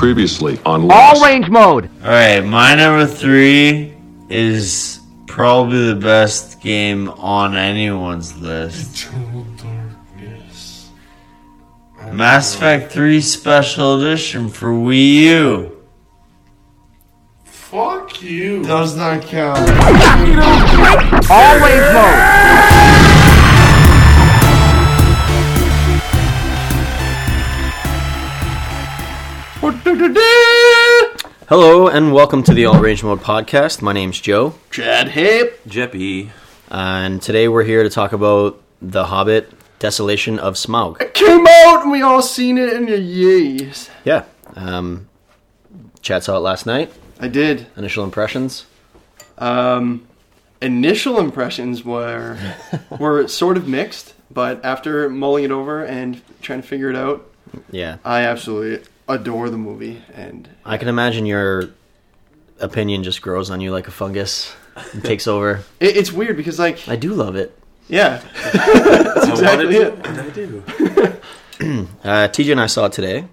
Previously on All Lost. range mode. Alright, my number 3 is probably the best game on anyone's list. Eternal Darkness. Mass Effect 3 Special Edition for Wii U. Fuck you. Does not count. All range mode. Hello and welcome to the All Range Mode podcast. My name's Joe. Chad Hip. Jeppy. And today we're here to talk about The Hobbit, Desolation of Smaug. It came out and we all seen it in your years. Yeah. Chad saw it last night. I did. Initial impressions? Initial impressions were sort of mixed, but after mulling it over and trying to figure it out, Yeah. I absolutely adore the movie. And I can imagine your opinion just grows on you like a fungus and takes over. it's weird because, like, I do love it. yeah, that's exactly it. And I do. TJ and I saw it today,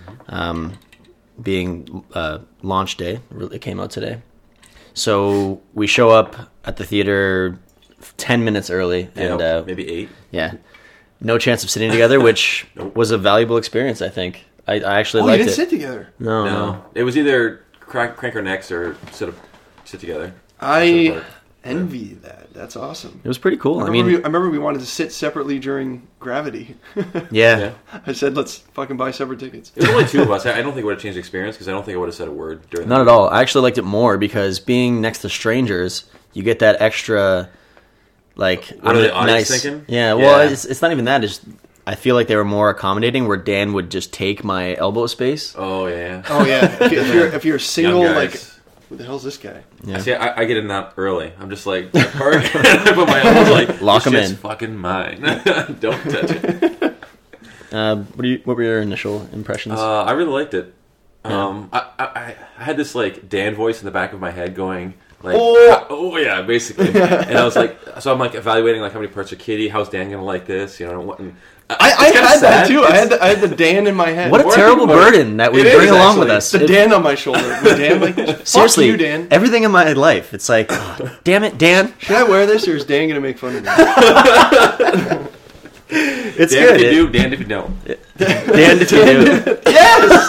being launch day. It came out today. So we show up at the theater 10 minutes early. And maybe 8. yeah, no chance of sitting together, which was a valuable experience, I think. I actually Oh, you liked didn't it. sit together. No. It was either crank our necks or sit together. I envy that. That's awesome. It was pretty cool. I remember we wanted to sit separately during Gravity. Yeah. I said, let's fucking buy separate tickets. It was only 2 of us. I don't think it would have changed the experience because I don't think I would have said a word during Not at all. I actually liked it more because being next to strangers, you get that extra, like, What are the audience thinking? Yeah, well, Yeah. It's not even that. It's, I feel like they were more accommodating where Dan would just take my elbow space. Oh, yeah. Oh, yeah. If you're single, Young like, guys. who the hell's this guy? Yeah. See, I get in that early. I'm just like, park. I put my elbows like, Lock 'em this shit's in. fucking mine. Don't touch it. What were your initial impressions? I really liked it. I had this like Dan voice in the back of my head going like, oh yeah, basically. And I was like, so I'm like evaluating like how many parts are Kitty, how's Dan gonna like this, you know? And I had that too. I had the Dan in my head. What a terrible burden that we It bring is, along actually. with us. The Dan on my shoulder. Was Dan like this? Seriously, Fuck you, Dan. everything in my life, it's like, oh, damn it, Dan. Should I wear this or is Dan gonna make fun of me? It's Dan good. if you do, Dan if you don't. Dan, if you do. Yes.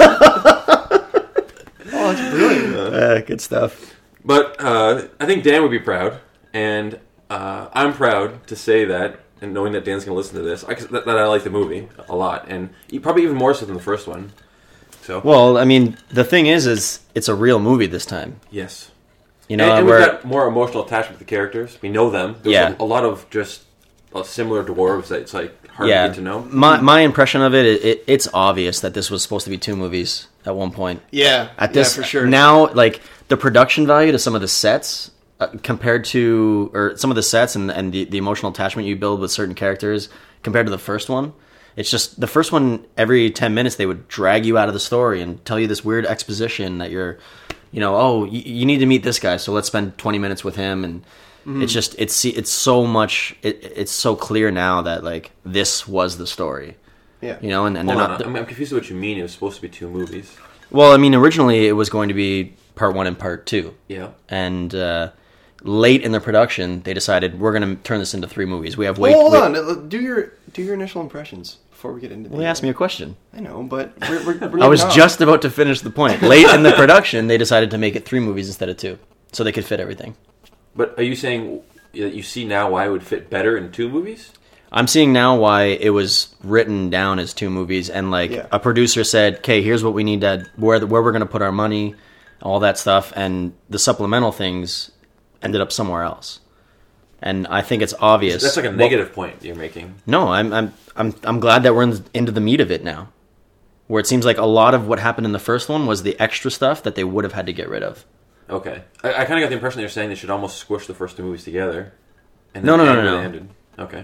Oh, that's brilliant. Good stuff. But I think Dan would be proud, and I'm proud to say that, and knowing that Dan's going to listen to this, that I like the movie a lot, and probably even more so than the first one. So, Well, I mean, the thing is it's a real movie this time. yes. You know, And we've where got more emotional attachment to the characters. We know them. There's Yeah. a lot of just similar dwarves that it's like hard to get to know. My impression of it's obvious that this was supposed to be 2 movies at one point. Yeah. At this for sure. now, like the production value to some of the sets compared to, or some of the sets and the emotional attachment you build with certain characters compared to the first one. It's just the first one, every 10 minutes they would drag you out of the story and tell you this weird exposition that you're, you need to meet this guy, so let's spend 20 minutes with him. And it's just, it's so much, it's so clear now that like this was the story. Yeah. And they're Hold not. on, I'm confused with what you mean. It was supposed to be 2 movies. Well, I mean, originally it was going to be part 1 and part 2. Yeah. And late in the production, they decided we're going to turn this into 3 movies. We have Hold on. Do your initial impressions before we get into. Well, you asked me a question. I know, but we're I was getting off. just about to finish the point. Late in the production, they decided to make it 3 movies instead of 2, so they could fit everything. But are you saying that you see now why it would fit better in 2 movies? I'm seeing now why it was written down as 2 movies, and like Yeah. a producer said, "Okay, here's what we need to where we're going to put our money, all that stuff," and the supplemental things ended up somewhere else. And I think it's obvious. That's like a negative point you're making. No, I'm glad that we're into the meat of it now, where it seems like a lot of what happened in the first one was the extra stuff that they would have had to get rid of. Okay. I kind of got the impression that you're saying they should almost squish the first 2 movies together. And No. Ended. Okay.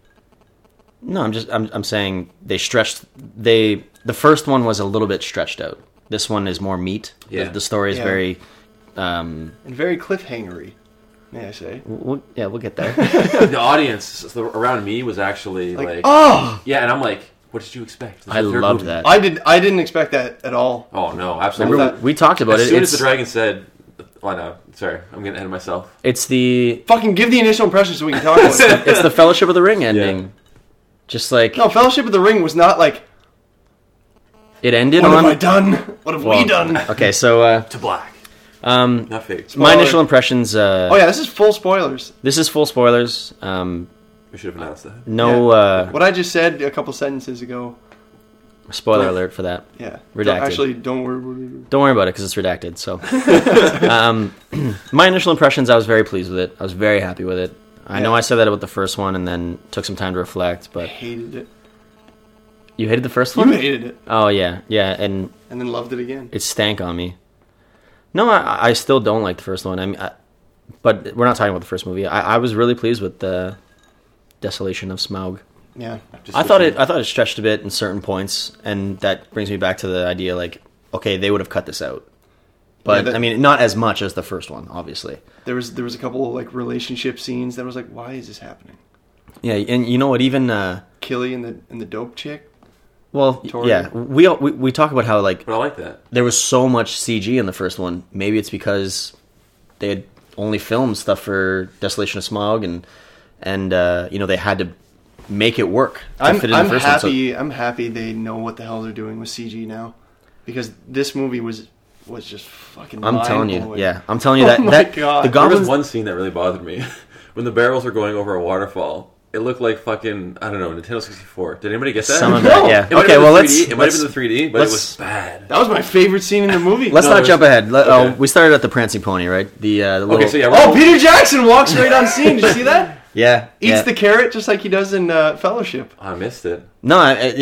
No, I'm saying they stretched. The first one was a little bit stretched out. This one is more meat. Yeah. The story is Yeah. very. And very cliffhangery, may I say? We'll get there. The audience around me was actually like oh, yeah, and I'm like, What did you expect? This I is the third loved movie. that. I didn't expect that at all. Oh no, absolutely. Remember, we talked about As it. soon as It's, the dragon said, "Oh no, sorry, I'm getting ahead of myself." it's the Fucking give the initial impression so we can talk about it. it's the Fellowship of the Ring ending. Yeah. Just like No, Fellowship of the Ring was not like, it ended what on. have I done? What have we done? Okay, so To black, um, not fake. my initial impressions. Oh yeah, this is full spoilers. This is full spoilers. We should have announced that. No What I just said a couple sentences ago. spoiler alert for that. Yeah. Redacted. Actually, don't worry. Don't worry about it because it's redacted. So, my initial impressions, I was very pleased with it. I was very happy with it. I know Yeah. I said that about the first one, and then took some time to reflect. I But hated it. you hated the first You one? hated it, Oh yeah, and and then loved it again. it stank on me. No, I still don't like the first one. I mean, but we're not talking about the first movie. I was really pleased with the Desolation of Smaug. Yeah. Just I thought it stretched a bit in certain points, and that brings me back to the idea like, okay, they would have cut this out, but Yeah, I mean, not as much as the first one, obviously. There was a couple of like relationship scenes that was like, why is this happening? Yeah, and you know what? Even Killy and the dope chick. well, Tori. yeah, we talk about how like But I like that. there was so much CG in the first one. Maybe it's because they had only filmed stuff for Desolation of Smaug, and you know, they had to make it work to I'm fit in the first one. So- happy. I'm happy they know what the hell they're doing with CG now, because this movie was just fucking. I'm telling you, mind-blowing. yeah, I'm telling you Oh that my that God. the There was goblins. one scene that really bothered me. When the barrels were going over a waterfall, it looked like fucking, I don't know, Nintendo 64. Did anybody get that? Some of No. that, yeah. It might Okay, have been well, the let's 3D. It might have let's been the 3D, but it let's- was bad. That was my favorite scene in the movie. let's No, not there's- jump ahead. Okay. We started at the Prancing Pony, right? The little, Okay, so yeah, Oh, Peter Jackson walks right on scene. Did you see that? yeah, Eats yeah. the carrot just like he does in Fellowship. I missed it. No,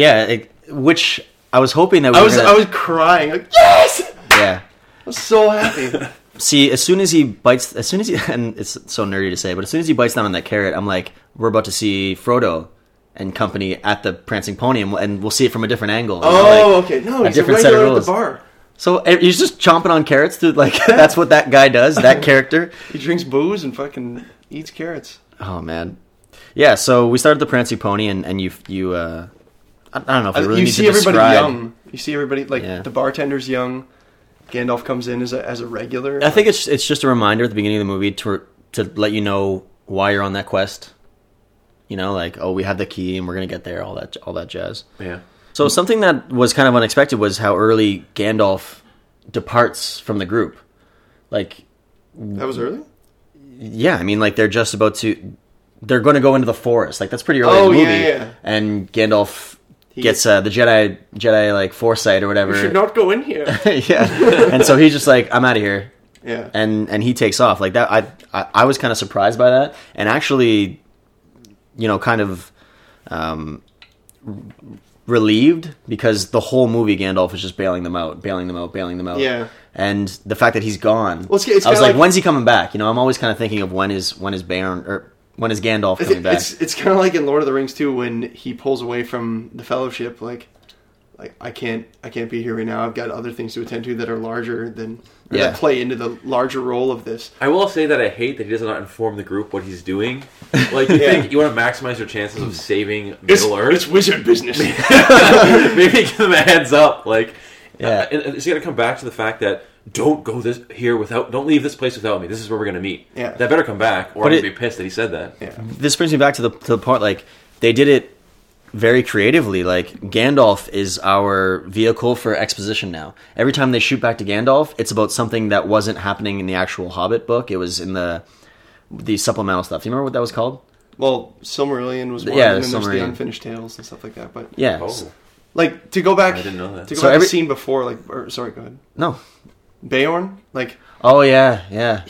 which I was hoping that we I were was gonna, I was crying like yes. yeah. I was so happy. See, as soon as he, and it's so nerdy to say, but as soon as he bites down on that carrot, I'm like, we're about to see Frodo and company at the Prancing Pony, and we'll see it from a different angle. you know, Oh, like- okay. No, a he's a different set of regular at rules. the bar. So he's just chomping on carrots, dude. Like that's what that guy does. That character. He drinks booze and fucking eats carrots. Oh man, yeah. So we started the Prancing Pony, and you I don't know if we really You need see to everybody describe. young. You see everybody like Yeah. the bartender's young. Gandalf comes in as a regular. I think it's just a reminder at the beginning of the movie to let you know why you're on that quest. You know, like, oh, we have the key and we're gonna get there, all that jazz. Yeah. So something that was kind of unexpected was how early Gandalf departs from the group. Like, that was early. yeah, I mean, like they're going to go into the forest. Like that's pretty early Oh, in the movie. yeah, yeah. And Gandalf gets the Jedi like foresight or whatever. We should not go in here. Yeah, and so he's just like, I'm out of here. Yeah. And he takes off like that. I was kind of surprised by that, and actually, you know, kind of relieved, because the whole movie Gandalf was just bailing them out. Yeah. And the fact that he's gone, Well, it's I was kinda like, like- when's he coming back? You know, I'm always kind of thinking of when is Baron, or when is Gandalf coming back? It's kind of like in Lord of the Rings too, when he pulls away from the Fellowship. Like I can't be here right now. I've got other things to attend to that are larger than Yeah. that play into the larger role of this. I will say that I hate that he does not inform the group what he's doing. Like, you think you want to maximize your chances of saving Middle Earth? It's wizard business. Maybe give them a heads up. Like, Yeah. and it's got to come back to the fact that don't leave this place without me. This is where we're going to meet. Yeah. That better come back, or But I'm it- going to be pissed that he said that. Yeah. This brings me back to the part, like, they did it very creatively. Like, Gandalf is our vehicle for exposition now. Every time they shoot back to Gandalf, it's about something that wasn't happening in the actual Hobbit book. It was in the supplemental stuff. Do you remember what that was called? Well, Silmarillion was one, Yeah, and then there's the Silmarillion. Unfinished Tales and stuff like that. But Yeah. Oh, like to go back, I didn't know that. To go So back every- to the scene before, like, sorry, go ahead. No. Beorn, like Oh, yeah, yeah.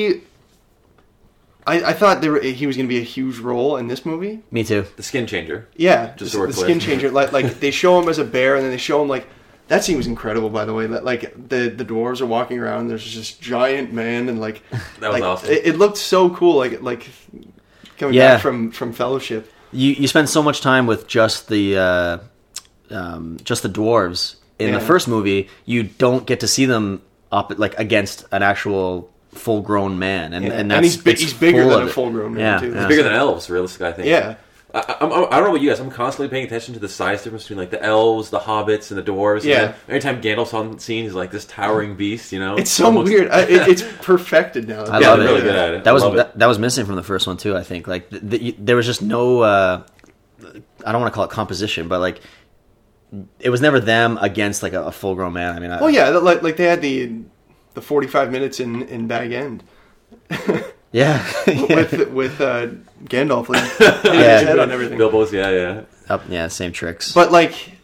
I thought he was going to be a huge role in this movie. Me too. the skin changer. Yeah, Just the, so we're the clear. skin changer. Like they show him as a bear, and then they show him like that scene was incredible. By the way, that like the dwarves are walking around. There's this giant man, and like That was like, awesome. It looked so cool. Like coming Yeah. back from Fellowship. You spend so much time with just the dwarves in the Yeah. first movie. You don't get to see them up like against an actual full grown man, and Yeah. and And that's he's it's bigger full than of a it. full-grown man, Yeah, too. yeah. It's bigger than elves, realistically, I think. Yeah, I don't know about you guys. I'm constantly paying attention to the size difference between like the elves, the hobbits, and the dwarves. Yeah. And then every time Gandalf's on scene, he's like this towering beast. You know, It's so Almost- weird. It's perfected now. I Yeah, love they're it. really good at it. That was I love it. that was missing from the first one too. I think like there was just no. I don't want to call it composition, but like it was never them against like a full grown man. I mean, Well, yeah, like they had the 45 minutes in Bag End yeah, with Gandalf like, hitting Yeah. his head on everything. Bilbo's, yeah. same tricks. But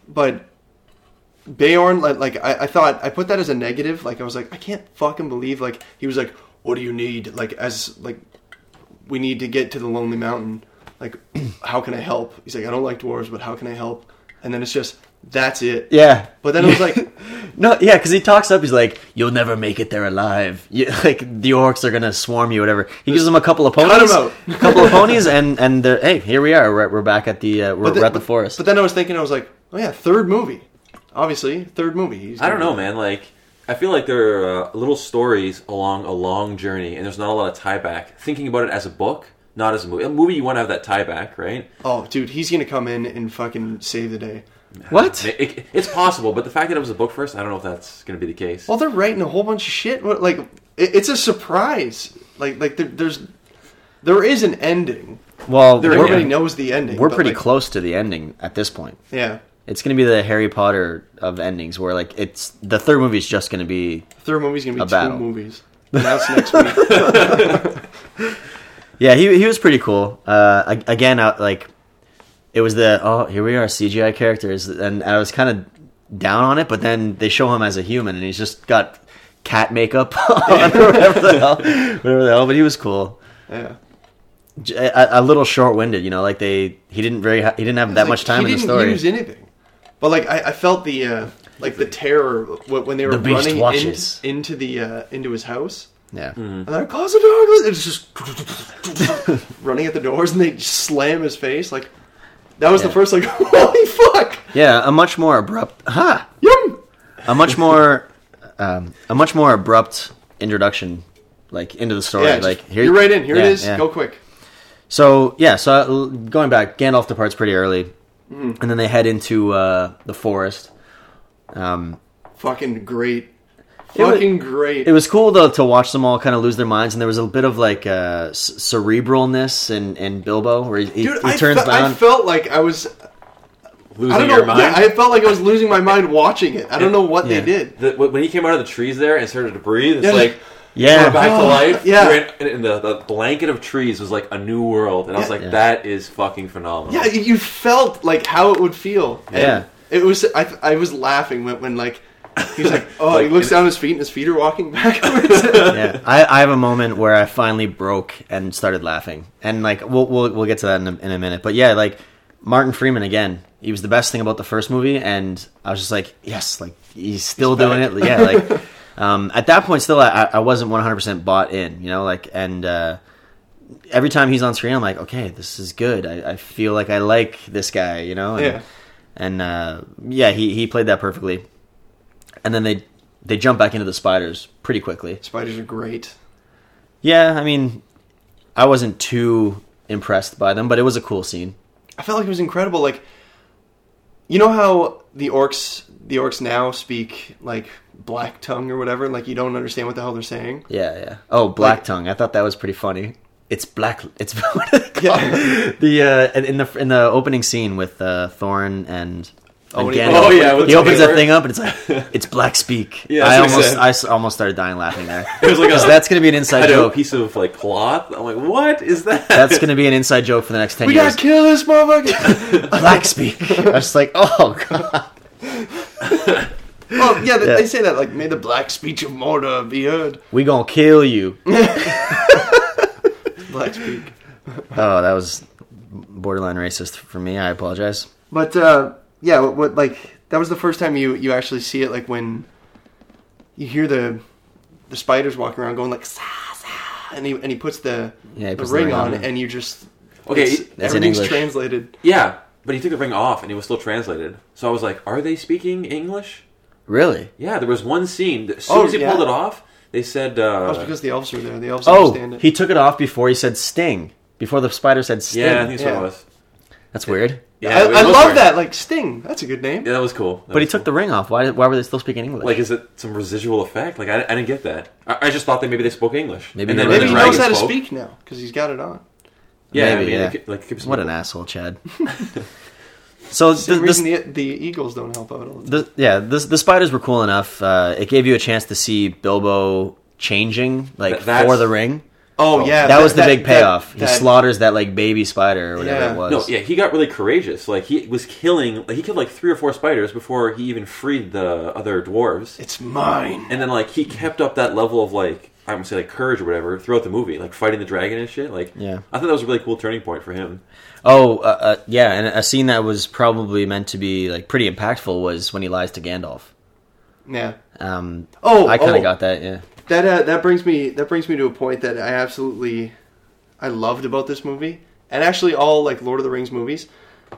Beorn, I thought I put that as a negative. Like I was like, I can't fucking believe like he was like, what do you need? Like as like we need to get to the Lonely Mountain. Like how can I help? He's like, I don't like dwarves, but how can I help? And then it's just that's it. Yeah, But then it was like, no, yeah, because he talks up. He's like, "You'll never make it there alive. Like the orcs are gonna swarm you, whatever." He gives them a couple of Cut 'em ponies, out. a couple of ponies, and they're, hey, here we are. We're back at the we're at the forest. But then I was thinking, I was like, oh yeah, third movie. Obviously, third movie. He's I don't gonna know, do man. Like, I feel like there are little stories along a long journey, and there's not a lot of tie back. Thinking about it as a book, not as a movie. A movie, you want to have that tie back, right? that. Oh, dude, he's gonna come in and fucking save the day. What? It's possible, but the fact that it was a book first, I don't know if that's going to be the case. Well, they're writing a whole bunch of shit. Like, it's a surprise. Like there is an ending. Well, Everybody knows the ending. we're but, pretty like, close to the ending at this point. Yeah, It's going to be the Harry Potter of endings, where like it's the third movie is just going to be third movie's gonna be A two battle. movies. And that's next week. yeah. He was pretty cool. Again, like it was here we are CGI characters, and I was kind of down on it, but then they show him as a human, and he's just got cat makeup on or whatever the hell. But he was cool. Yeah. A little short-winded, you know, like he didn't have that much time in the story. He didn't use anything. But like I felt the terror when they were The beast running watches. into his house. Yeah. And they're like, close the door. It's just running at the doors, and they just slam his face. Like that was the Yeah. first like, holy fuck. Yeah, a much more abrupt Yum. a much more abrupt introduction, like into the story. Yeah, like just, you're right in. Here it is. yeah. Go quick. So going back, Gandalf departs pretty early, and then they head into the forest. Fucking great. was- Fucking great. It was cool though to watch them all kind of lose their minds, and there was a bit of like cerebralness in Bilbo, where he Dude, turns I down. felt like I was. Losing I don't your know. mind. Yeah, I felt like I was losing my mind watching it. I don't know what Yeah. they did. When he came out of the trees there and started to breathe, it's Yeah. like Yeah. we're back to life. Yeah. We're in the blanket of trees was like a new world, and I was like, Yeah. that is fucking phenomenal. Yeah, you felt like how it would feel. And Yeah. it was. I was laughing when like he's like, oh, Like, he looks down at his feet and his feet are walking backwards. Yeah, I have a moment where I finally broke and started laughing, and like we'll get to that in a minute. But yeah, like Martin Freeman again, he was the best thing about the first movie, and I was just like, yes, like he's still doing it. Yeah, like at that point, still I wasn't 100% bought in, you know, like and every time he's on screen, I'm like, okay, this is good. I feel like I like this guy, you know. Yeah. And yeah, he played that perfectly. And then they jump back into the spiders pretty quickly. Spiders are great. Yeah, I mean, I wasn't too impressed by them, but it was a cool scene. I felt like it was incredible. Like, you know how the orcs now speak like black tongue or whatever, like you don't understand what the hell they're saying. Yeah. Oh, Black Like- Tongue. I thought that was pretty funny. It's black. It's what do they call Yeah. it? The in the opening scene with Thorin and when he- Gandalf. Oh, yeah, with he the opens paper. that thing up and it's like it's black speak. Yeah, I that's what he said. almost started dying laughing there. It was like Because that's gonna be an inside I know, a joke. piece of like cloth. I'm like, what is that? That's gonna be an inside joke for the next 10 We years. gotta kill this motherfucker. Black speak. I was just like, oh god. Oh yeah, Yeah. they say that like, may the black speech of Mordor be heard. We gonna kill you. Black speak. Oh, that was borderline racist for me. I apologize. But yeah, what like that was the first time you actually see it, like when you hear the spiders walking around going like sa, sa, and he puts the Yeah, he the puts ring on, and you just Okay, it's- that's in everything's English. translated. Yeah, but he took the ring off and it was still translated. So I was like, are they speaking English? Really? Yeah, there was one scene. As soon as he yeah. pulled it off, they said, That's because the elves were there. The elves Oh, understand it. he took it off before he said sting. Before the spider said sting. yeah, I think that's Yeah. what it was. That's weird. Yeah, it I was love weird. that. Like Sting. That's a good name. Yeah, that was cool. But he took the ring off. Why were they still speaking English? Like, is it some residual effect? Like, I didn't get that. I just thought that maybe they spoke English. Maybe and then you're when Maybe the he knows dragon how to spoke- speak now because he's got it on. Yeah, Maybe, I mean, yeah. it could be What an something. asshole, Chad. So Same this, reason the Eagles don't help out all the time. the spiders were cool enough. It gave you a chance to see Bilbo changing, like That's- for the ring. Oh yeah, That was the big payoff. He that- slaughters that like baby spider or whatever Yeah. it was. No, yeah, he got really courageous. Like, he was killing... Like, he killed, like, 3 or 4 spiders before he even freed the other dwarves. It's mine. And then, like, he kept up that level of, like... I would say, like, courage or whatever throughout the movie. Like, fighting the dragon and shit. Like, Yeah. I thought that was a really cool turning point for him. Oh, yeah, and a scene that was probably meant to be like pretty impactful was when he lies to Gandalf. Yeah. I kind of got that. Yeah. That brings me to a point that I loved about this movie, and actually all like Lord of the Rings movies.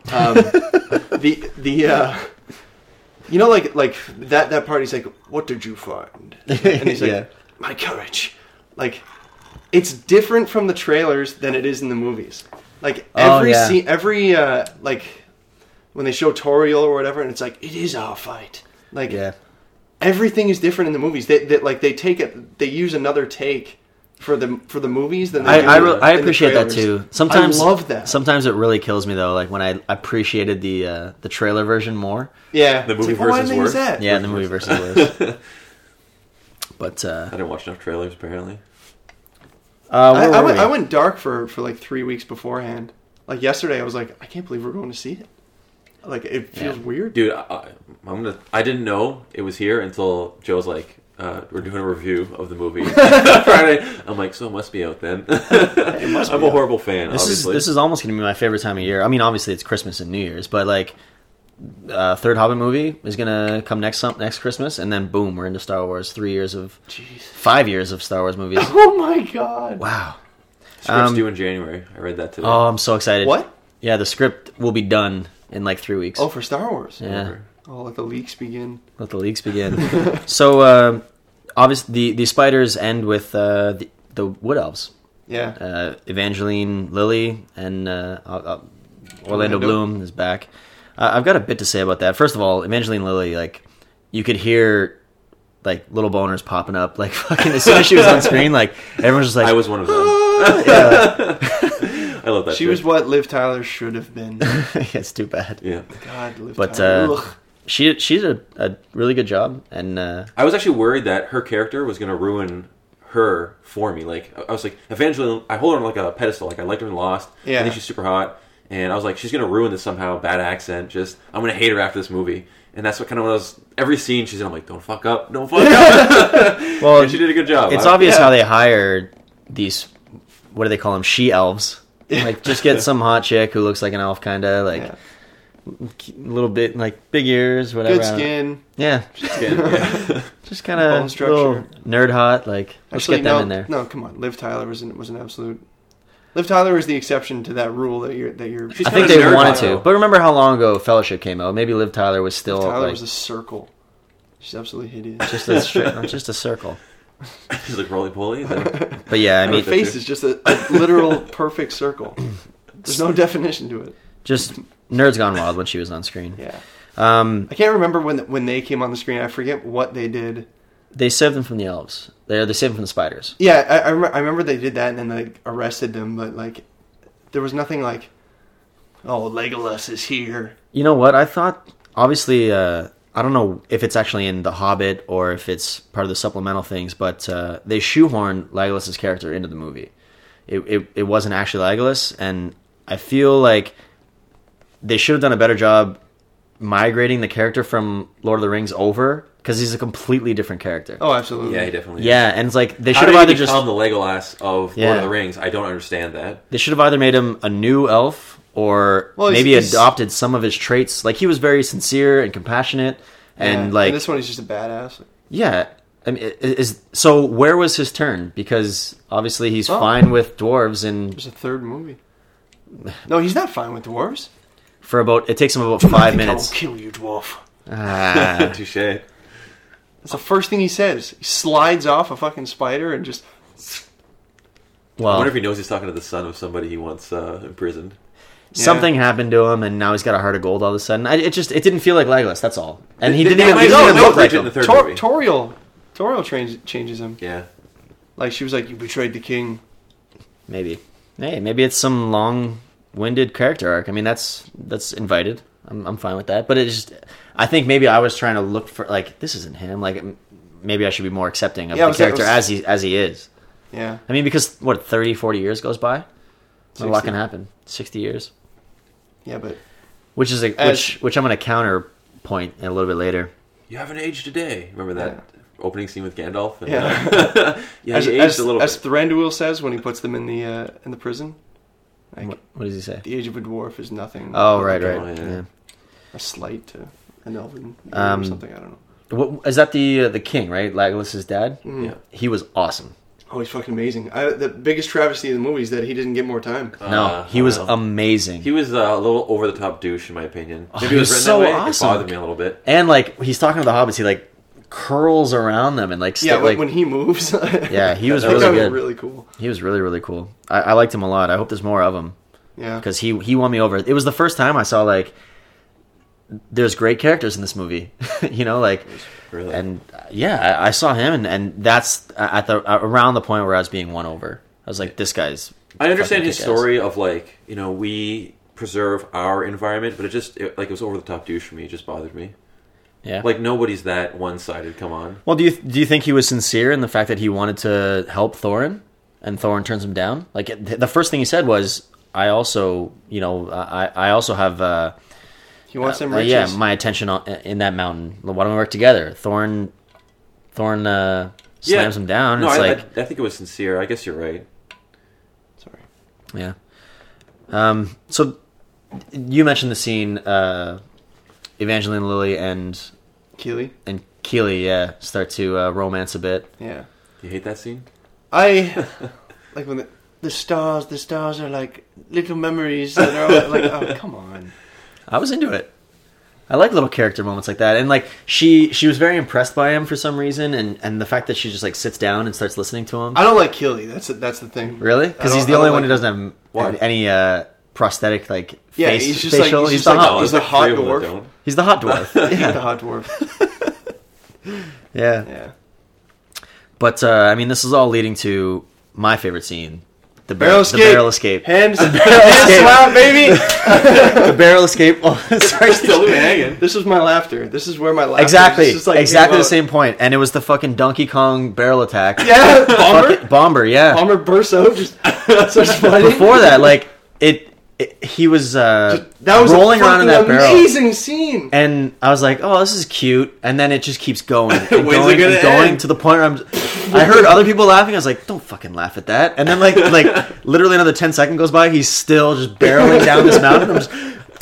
You know, like that part. He's like, "What did you find?" And he's like, Yeah. "My courage." Like, it's different from the trailers than it is in the movies. Like every yeah. scene, like when they show Toriel or whatever, and it's like, "It is our fight." Like, Yeah. everything is different in the movies. They use another take for the movies than they do I in the appreciate that trailers. too. Sometimes I love that. Sometimes it really kills me though. Like when I appreciated the trailer version more. Yeah, The movie it's like, why version's didn't they use worse? that? Yeah, the movie versus worse. But I didn't watch enough trailers, apparently. where were we? I went dark for like 3 weeks beforehand. Like yesterday, I was like, I can't believe we're going to see it. Like it feels weird. Dude, I didn't know it was here until Joe's like, we're doing a review of the movie Friday. I'm like, so it must be out then. I'm a horrible fan. This obviously. is almost going to be my favorite time of year. I mean, obviously it's Christmas and New Year's, but like third Hobbit movie is going to come next Christmas, and then boom, we're into Star Wars. 5 years of Star Wars movies. Oh my god! Wow. Script's due in January. I read that today. Oh, I'm so excited. What? Yeah, the script will be done in like 3 weeks. Oh, for Star Wars. Yeah. Oh, let the leaks begin. Let the leaks begin. So, obviously, the spiders end with the Wood Elves. Yeah. Evangeline Lilly and Orlando Bloom is back. I've got a bit to say about that. First of all, Evangeline Lilly, like, you could hear, like, little boners popping up, like, fucking, as soon as she was on screen, like, everyone's just like... I was one of them. I love that She chick. was what Liv Tyler should have been. It's too bad. Yeah. God, Liv But, Tyler. Ugh. she did a really good job, and... I was actually worried that her character was going to ruin her for me. Like, I was like, Evangeline, I hold her on like a pedestal. Like, I liked her in Lost. Yeah. I think she's super hot. And I was like, she's going to ruin this somehow. Bad accent. Just, I'm going to hate her after this movie. And that's what kind of was, every scene she's in, I'm like, don't fuck up. Don't fuck up. well, And she did a good job. It's obvious how they hired these, what do they call them, she-elves. Like, just get some hot chick who looks like an elf, kind of, like, Yeah. a little bit, like, big ears, whatever. Good I don't know. skin. Yeah. Yeah. Just kind Bone of structure. little nerd hot, like, let's Actually, get them no, in there. No, come on. Liv Tyler was an absolute. Liv Tyler is the exception to that rule that you're. She's I think kinda they nerd wanted hot, to. though. But remember how long ago Fellowship came out? Maybe Liv Tyler was still, Tyler like, was a circle. She's absolutely hideous. just a circle. She's like roly-poly. Then- But yeah, I Her mean, face is just a literal perfect circle. There's no definition to it. just nerds gone wild when she was on screen. Yeah. Um, I can't remember when they came on the screen. I forget what they did. they saved them from the elves. They saved them from the spiders. Yeah, I remember they did that and then they arrested them, but like there was nothing like, oh, Legolas is here. You know what? I thought, obviously, I don't know if it's actually in The Hobbit or if it's part of the supplemental things, but they shoehorned Legolas' character into the movie. It wasn't actually Legolas, and I feel like they should have done a better job migrating the character from Lord of the Rings over, because he's a completely different character. Oh, absolutely. yeah, he definitely is. Yeah, and it's like they How should did have he either just become the Legolas of Yeah. Lord of the Rings? I don't understand that. they should have either made him a new elf or Well, maybe he's- adopted some of his traits. Like he was very sincere and compassionate, and Yeah. like this one he's just a badass. yeah. I mean, so where was his turn? Because obviously he's Oh. fine with dwarves, and There's a third movie. No, he's not fine with dwarves. for about it takes him about I 5 think minutes. I'll kill you, dwarf. Ah, Touche. That's the first thing he says. He slides off a fucking spider and just. I well, wonder if he knows he's talking to the son of somebody he once imprisoned. something happened to him, and now he's got a heart of gold all of a sudden. It didn't feel like Legolas. That's all. And he didn't even look like in the him. third movie. Toriel changes him. Yeah. Like she was like, "You betrayed the king." Maybe. Hey, maybe it's some long-winded character arc. I mean, that's invited. I'm fine with that. But it just, I think maybe I was trying to look for like, this isn't him. Like maybe I should be more accepting of the character as he is. Yeah. I mean, because 30, 40 years goes by, a lot 60. can happen. 60 years, Yeah, but which is which I'm going to counterpoint a little bit later. You haven't aged a day. Remember that opening scene with Gandalf? And, Yeah. yeah, as, he aged a little as bit. Thranduil says when he puts them in the prison, like, What does he say? the age of a dwarf is nothing. Oh, right. Oh, yeah. Yeah. A slight to an elven Um, or something. I don't know. What, is that the king, right? Legolas's dad? Yeah. He was awesome. Oh, he's fucking amazing. The biggest travesty of the movie is that he didn't get more time. No, he was well. amazing. He was a little over the top douche, in my opinion. Maybe he it was written so that way. awesome. It bothered me a little bit. And like he's talking to the hobbits, he like curls around them and like Yeah, like when he moves. yeah, he was that really guy was good. really cool. He was really really cool. I liked him a lot. I hope there's more of him Yeah. because he won me over. It was the first time I saw like there's great characters in this movie, you know, like Really. and yeah, I saw him and that's at the around the point where I was being won over. I was like, this guy's. I understand fucking his kick-ass. story of like, we preserve our environment, but it was over the top douche for me. It just bothered me. Yeah. Like nobody's that one sided. Come on. Well, do you think he was sincere in the fact that he wanted to help Thorin, and Thorin turns him down? Like the first thing he said was, "I also, I also have, He wants them riches. yeah, my attention in that mountain. Why don't we work together?" Thorin slams him down. No, It's I like, think it was sincere. I guess you're right. Sorry. yeah. So you mentioned the scene, Evangeline Lilly and Keely. Keely, start to romance a bit. Yeah. You hate that scene? I like when the stars are like little memories that are all, like, oh, come on. I was into it. I like little character moments like that, and like she was very impressed by him for some reason, and the fact that she just like sits down and starts listening to him. I don't like Keely. That's the thing. Really? Because I he's don't- the I only don't one like who doesn't have any prosthetic like Yeah, face. he's just facial. like he's the hot. he's the There's hot three of them that dwarf. don't. He's the hot dwarf. He's yeah. the hot dwarf. Yeah. Yeah. But I mean, this is all leading to my favorite scene: the Barrel escape. The barrel escape. Hands escape. slap, baby. The barrel escape. Oh, sorry. Still hanging. This was my laughter. This is where my laughter. Exactly. just, like, Exactly came the out. same point. And it was the fucking Donkey Kong barrel attack. Yeah, Bomber. Fucking Bomber. Yeah. Bomber bursts out. Just starts fighting. Before that, like he was that was rolling a around in that fucking barrel, amazing scene. and I was like, "Oh, this is cute." And then it just keeps going and When's it going gonna and going end? to the point where I heard other people laughing. I was like, "Don't fucking laugh at that!" And then like literally another 10 seconds goes by. He's still just barreling down this mountain. I'm just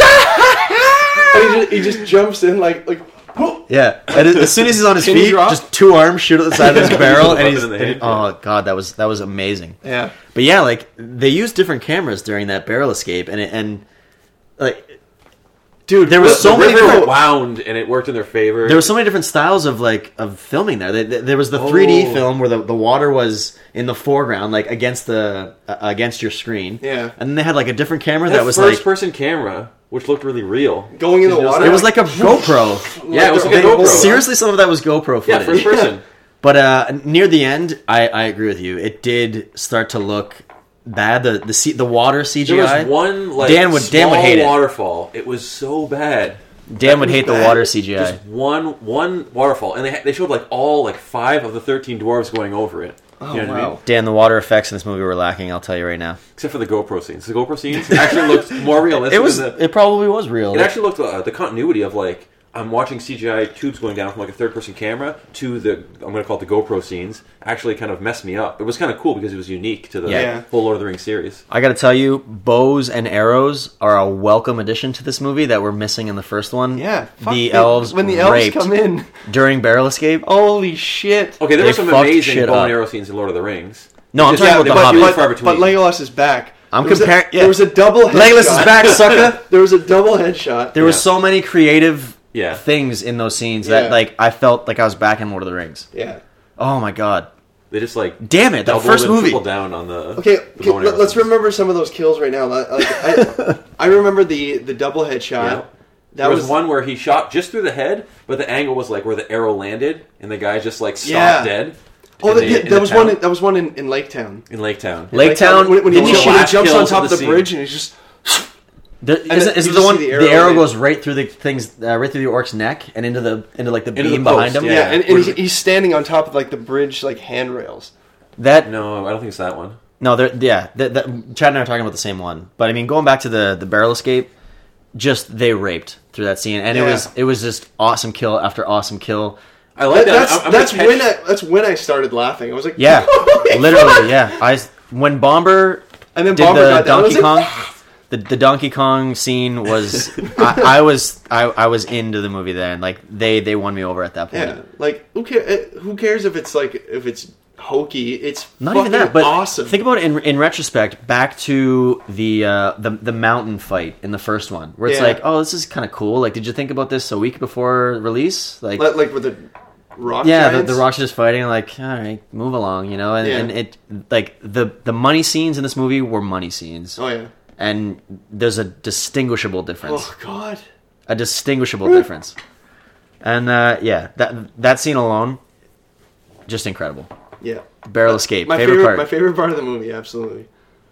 And he just jumps in like whoa. yeah. And as soon as he's on his Can you feet, drop? just two arms shoot at the side of his barrel, and Weapon he's in the hand, oh god, that was amazing. Yeah. But yeah, like they used different cameras during that barrel escape, and like, dude, there was so the many river different, wound, and it worked in their favor. there was so many different styles of filming there. There was the 3D film where the water was in the foreground, like against your screen. Yeah. and then they had like a different camera that that was first like person camera, which looked really real. Going in the water. it was like a GoPro. Yeah, it was like a They- GoPro. Seriously, some of that was GoPro Yeah, footage. first person. But near the end, I agree with you. It did start to look bad. The water CGI. There was one like Dan would hate it. waterfall. It was so bad. Dan would hate the bad. water CGI. Just one waterfall, and they showed like all 5 of the 13 dwarves going over it. Oh, You know what I mean? wow. Dan, the water effects in this movie were lacking. I'll tell you right now. Except for the GoPro scenes. The GoPro scenes actually looked more realistic. than It probably was real. it actually looked the continuity of I'm watching CGI tubes going down from a third person camera to I'm going to call it the GoPro scenes actually kind of messed me up. It was kind of cool because it was unique to the Yeah. whole Lord of the Rings series. I got to tell you, bows and arrows are a welcome addition to this movie that were missing in the first one. Yeah. Fuck the it. elves when the elves raped come in. during barrel escape. Holy shit. Okay, there They were some fucked amazing shit bow up. and arrow scenes in Lord of the Rings. No, I'm Just- talking yeah, about the but- Hobbit. but- far between. But Legolas is back. I'm There was comparing. a- There was a double headshot. Legolas is back, sucker. There was a double headshot. There were so many creative Yeah. things in those scenes Yeah. that I felt like I was back in Lord of the Rings. Yeah. Oh my god. They just like Damn it, that doubled first and movie. tripled down on the Okay, the bow and arrow let's scenes. remember some of those kills right now. I remember the double headshot. Yeah. That There was was one where he shot just through the head, but the angle was like where the arrow landed, and the guy just like stopped Yeah. dead. Oh, in the that was town. one. That was one in Lake Town. in Lake Town. Lake Town. when he the jumps last on kills top of of the the scene. bridge and he's just. Is you it the just one see the the arrow arrow goes right through the things, right through the orc's neck and into the the beam post, behind him? yeah. Yeah, and he's standing on top of like the bridge like handrails. That No, I don't think it's that one. no, Chad and I are talking about the same one. But I mean, going back to the barrel escape, just they raped through that scene, and Yeah. it was just awesome kill after awesome kill. I like that. That's when I started laughing. I was like, Yeah, "Holy literally, fuck!" yeah. When Bomber And then did Bomber the got down. I was Donkey like, Kong, the Donkey Kong scene was I was into the movie then. Like they won me over at that point. Yeah, like who cares if it's hokey? It's Not even that, but awesome. think about it in retrospect. Back to the mountain fight in the first one, where it's Yeah. like, oh, this is kind of cool. Like, did you think about this a week before release? Like, like with the rock. yeah, giants? the Rock's just fighting. Like, all right, move along, you know. And, Yeah. and it like the money scenes in this movie were money scenes, Oh yeah. and there's a distinguishable difference. Oh god. A distinguishable difference. And yeah, that scene alone, just incredible. Yeah. Barrel escape, My favorite part. My favorite part of the movie, absolutely.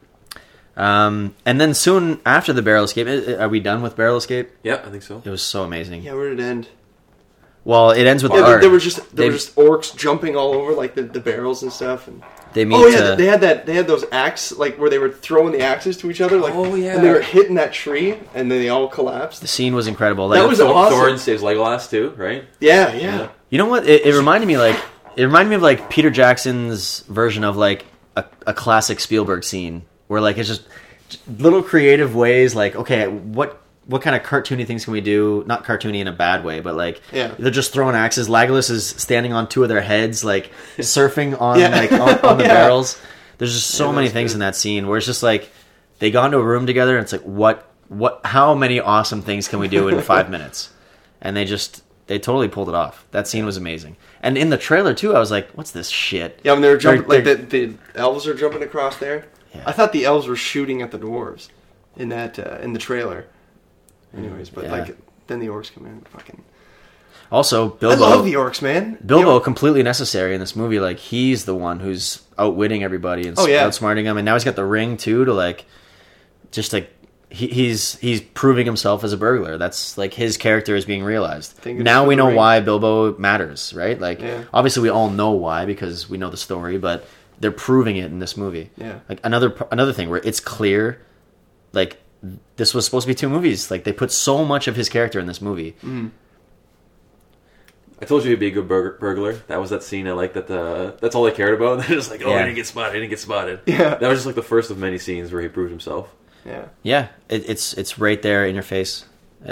And then soon after the barrel escape, are we done with barrel escape? Yeah, I think so. It was so amazing. Yeah, where did it end? Well, it ends with Yeah, the art. there were just They- orcs jumping all over like the barrels and stuff. And They meet. oh yeah, they had those axe like where they were throwing the axes to each other. Like, Oh, yeah. and they were hitting that tree, and then they all collapsed. the scene was incredible. Like, That was awesome. Thorin saves Legolas too, right? Yeah. you know what? It reminded me of like Peter Jackson's version of like a classic Spielberg scene, where like it's just little creative ways. Like, okay, what kind of cartoony things can we do? Not cartoony in a bad way, but like Yeah. they're just throwing axes. Legolas is standing on two of their heads, like surfing on Yeah. like on the Yeah. barrels. There's just so Yeah, many that's things good. in that scene where it's just like they got into a room together and it's like what how many awesome things can we do in 5 minutes? And they totally pulled it off. That scene was amazing. And in the trailer too, I was like, what's this shit? Yeah, when they were jumping, They're- like the elves are jumping across there. Yeah. I thought the elves were shooting at the dwarves in that in the trailer. Anyways, but Yeah. like then the orcs come in. Fucking, Also, I Bilbo. love the orcs, man. Bilbo The completely necessary in this movie. Like he's the one who's outwitting everybody and Oh, yeah. outsmarting them, and now he's got the ring too to like, just like he's proving himself as a burglar. That's like his character is being realized. Thank goodness Now for we the know ring. why Bilbo matters, right? Like Yeah. obviously we all know why because we know the story, but they're proving it in this movie. Yeah. Like another thing where it's clear, like this was supposed to be 2 movies. Like they put so much of his character in this movie. I told you he'd be a good burglar. That was that scene I liked. That's all I cared about. They're just like, oh, Yeah. I didn't get spotted. I didn't get spotted. Yeah. That was just like the first of many scenes where he proved himself. Yeah. Yeah, it's right there in your face.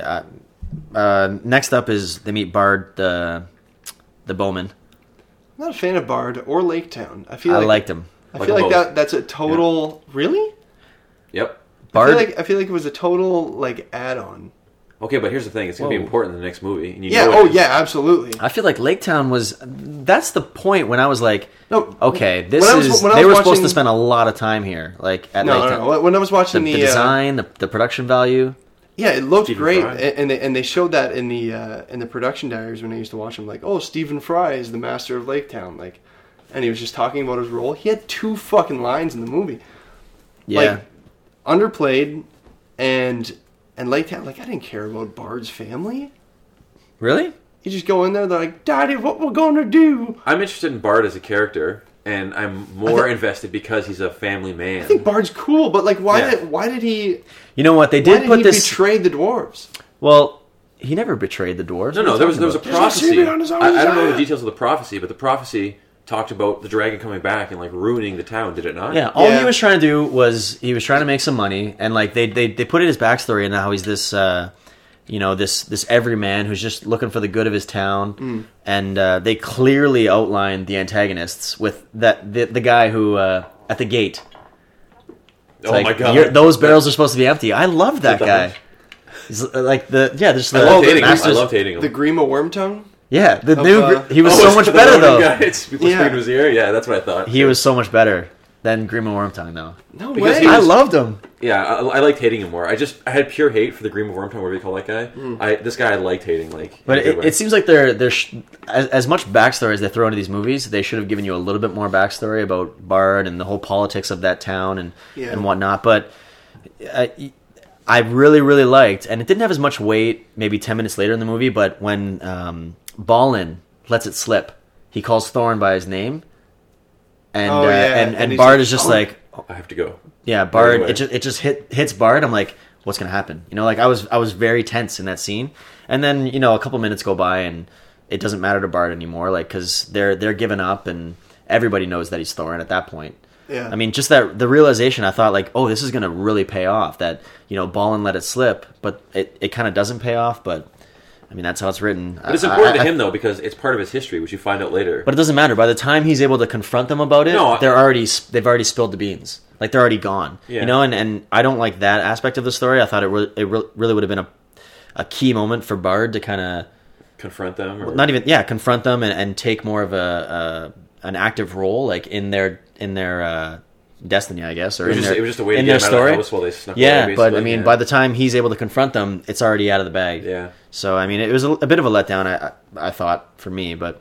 Next up is they meet Bard the bowman. I'm not a fan of Bard or Lake Town. I feel I like liked him. I Like feel like both. that's a total really. Yep. Bard. I feel like it was a total like add-on. Okay, but here's the thing. It's going to be Whoa. important in the next movie. And you Yeah. know it Oh is. yeah. Absolutely. I feel like Lake Town was. That's the point when I was like, No. okay, this When I was- is. when I They was were supposed watching- to spend a lot of time here, like at Lake No, Town. no. When I was The, watching the design, the production value. yeah, it looked Stephen great, Fry. and they showed that in the production diaries when I used to watch them. Like, oh, Stephen Fry is the master of Lake Town, like, and he was just talking about his role. He had 2 fucking lines in the movie, Yeah, like, underplayed, and Lake Town. Like, I didn't care about Bard's family. really. You just go in there, they're like, Daddy, what we're gonna do? I'm interested in Bard as a character, and I'm more invested because he's a family man. I think Bard's cool, but like, why Yeah. did he? You know what? They Why did did put he this. betray the dwarves? Well, he never betrayed the dwarves. No, What are you there was talking a about? There's no prophecy. secret on his own I don't know the side. details of the prophecy, but the prophecy talked about the dragon coming back and like ruining the town. Did it not? Yeah, all Yeah. he was trying to do was he was trying to make some money, and like they put in his backstory and how he's this this everyman who's just looking for the good of his town, and they clearly outlined the antagonists with the guy who at the gate. It's Oh like, my god! those barrels are supposed to be empty. I love that That guy. one. He's like just I the loved hating him. I masters- loved hating him. The Grima Wormtongue. Yeah, the Of, new he was so it's much the better Ronin though. guy. It's whispering Yeah. in his ear. Yeah, that's what I thought. He was so much better than Grima Wormtongue though. No Because way. he I was- loved him. Yeah, I liked hating him more. I had pure hate for the Green Wormtongue, whatever you call that guy. This guy I liked hating. Like, But in a good way. it seems like they're as much backstory as they throw into these movies, they should have given you a little bit more backstory about Bard and the whole politics of that town and whatnot. But I really, really liked, and it didn't have as much weight maybe 10 minutes later in the movie, but when Balin lets it slip, he calls Thorin by his name, and Oh, yeah. And and he's Bard like, is just "Oh." like, I have to go. yeah, Bard. Anyway. It just hits Bard. I'm like, what's gonna happen? You know, like I was very tense in that scene, and then a couple minutes go by and it doesn't matter to Bard anymore, like because they're giving up and everybody knows that he's Thorin at that point. Yeah. I mean, just that the realization, I thought like, oh, this is gonna really pay off. That Balin let it slip, but it kind of doesn't pay off. But I mean, that's how it's written. But it's important to him though because it's part of his history, which you find out later. But it doesn't matter. By the time he's able to confront them about it, No, they've already spilled the beans. Like they're already gone. Yeah. And I don't like that aspect of the story. I thought it really would have been a key moment for Bard to kind of confront them, or not even confront them and take more of an active role like in their destiny, I guess, or it was just a way to in get their him out of story. the house while they snuck Yeah, away, but I basically. mean, Yeah. by the time he's able to confront them, it's already out of the bag. Yeah. So I mean, it was a bit of a letdown. I thought for me, but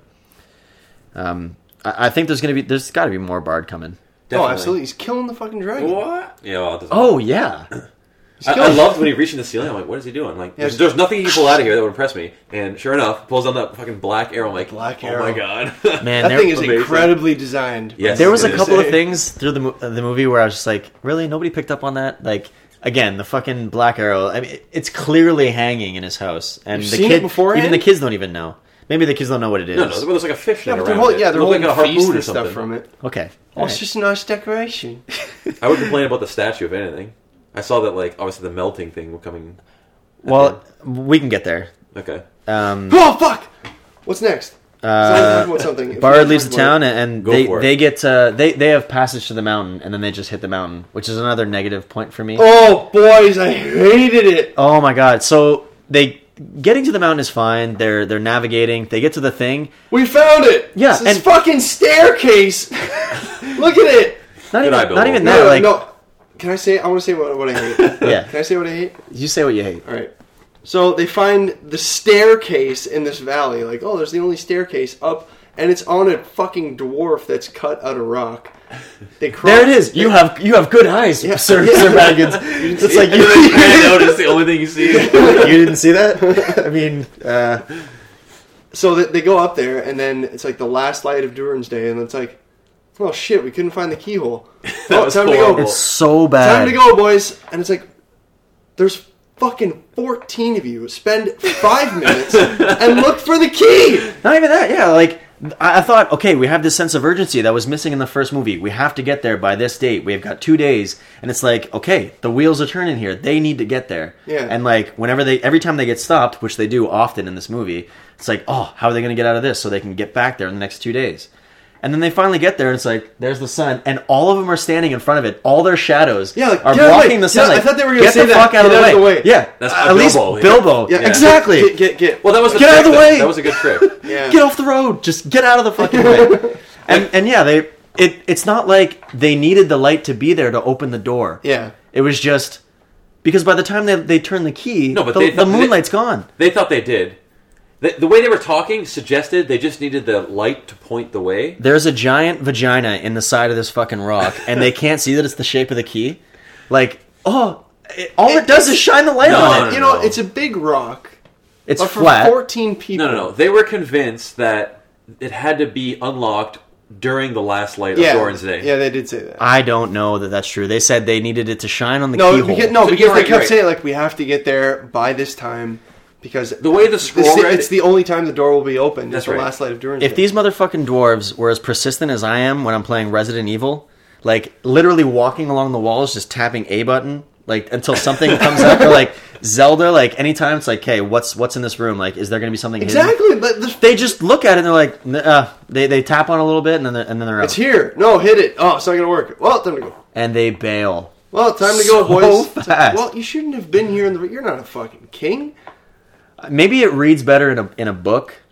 I think there's got to be more Bard coming. Oh, Definitely. absolutely. He's killing the fucking dragon. What? Yeah, well, it doesn't. Oh yeah, I loved when he reached in the ceiling. I'm like, what is he doing? Like, Yeah. there's nothing he can pull out of here that would impress me. And sure enough, pulls down that fucking black arrow. I'm like, Black oh arrow. my god. man. That there, thing is amazing. incredibly designed. Yes. there was a it is. couple of things through the movie where I was just like, really, nobody picked up on that. Like again, the fucking black arrow. I mean, it's clearly hanging in his house, and You've the seen kid, it beforehand? even the kids don't even know. Maybe the kids don't know what it is. No, there's like a fish Yeah, thing but they're, around it. they're It looked holding like a feast harpoon or and stuff something. from it. Okay. Oh, it's just a nice decoration. I would complain about the statue, if anything. I saw that, like, obviously the melting thing coming. Well, we can get there. Okay. Oh, fuck! What's next? Talk about something. If you Bard guys leaves talk the about town, it. and Go for it. they get they have passage to the mountain, and then they just hit the mountain, which is another negative point for me. Oh, boys, I hated it. Oh my god! So getting to the mountain is fine. They're navigating. They get to the thing. We found it. Yeah, It's this and- fucking staircase. Look at it. Not Good eye, even not Bilbo. even No, that. Like no. Can I say? I want to say what I hate. yeah, Can I say what I hate? you say what you hate. All right. So they find the staircase in this valley. Like, oh, there's the only staircase up, and it's on a fucking dwarf that's cut out of rock. They There it is. You have good eyes, Yeah. Sir Baggins. It's like I noticed the only thing you see. you didn't see that. I mean, So they go up there, and then it's like the last light of Durin's Day, and it's like, oh shit, we couldn't find the keyhole. Oh, was time horrible. to go. it's so bad. Time to go, boys. And it's like, there's fucking 14 of you. Spend 5 minutes and look for the key. Not even that, yeah. Like, I thought, okay, we have this sense of urgency that was missing in the first movie. We have to get there by this date. We've got 2 days. And it's like, okay, the wheels are turning here. They need to get there. Yeah. And, like, every time they get stopped, which they do often in this movie, it's like, oh, how are they going to get out of this so they can get back there in the next 2 days? And then they finally get there, and it's like, there's the sun, and all of them are standing in front of it. All their shadows Yeah, like, are get out of the blocking way. the sun. Yeah, I like, thought they were gonna get say the that. fuck out, Get of the way. Yeah, That's at least Bilbo. Bilbo. Yeah, exactly. Get. Well, that was the Get out of trick, the way! That was a good trick. Yeah. Get off the road. Just get out of the fucking way. And yeah, it's not like they needed the light to be there to open the door. Yeah. It was just because by the time they turn the key, No, but the moonlight's gone. They thought they did. The way they were talking suggested they just needed the light to point the way. There's a giant vagina in the side of this fucking rock, and they can't see that it's the shape of the key. Like, all it does is shine the light No, on no, it. You know, it's a big rock. It's But for flat. 14 people. No. They were convinced that it had to be unlocked during the last light Yeah. of Doran's Day. Yeah, they did say that. I don't know that that's true. They said they needed it to shine on the No, keyhole. because you're they right, kept you're right. saying, like, we have to get there by this time. Because The way the scroll read- it's the only time the door will be open. That's It's the right. last light of Durin's If Day. these motherfucking dwarves were as persistent as I am when I'm playing Resident Evil, like literally walking along the walls, just tapping A button, like until something comes up, or like Zelda, like anytime it's like, okay, what's in this room? Like, is there going to be something hidden? Exactly, but They just look at it and they're like, they tap on it a little bit and then they're out. it's here. No, hit it. Oh, it's not going to work. Well, time to go. And they bail. Well, time to go, So boys. It's like, fast. well, you shouldn't have been here. You're not a fucking king. Maybe it reads better in a book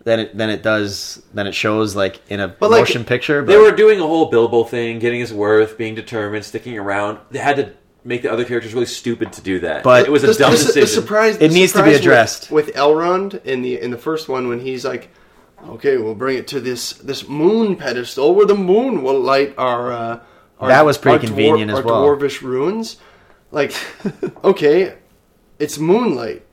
than it shows like in a But, like, motion picture. But They were doing a whole Bilbo thing, getting his worth, being determined, sticking around. They had to make the other characters really stupid to do that. But it was a dumb decision. It needs to be addressed. with Elrond in the first one when he's like, okay, we'll bring it to this moon pedestal where the moon will light our That was pretty convenient as well. Our dwarvish ruins. Like, okay, it's moonlight.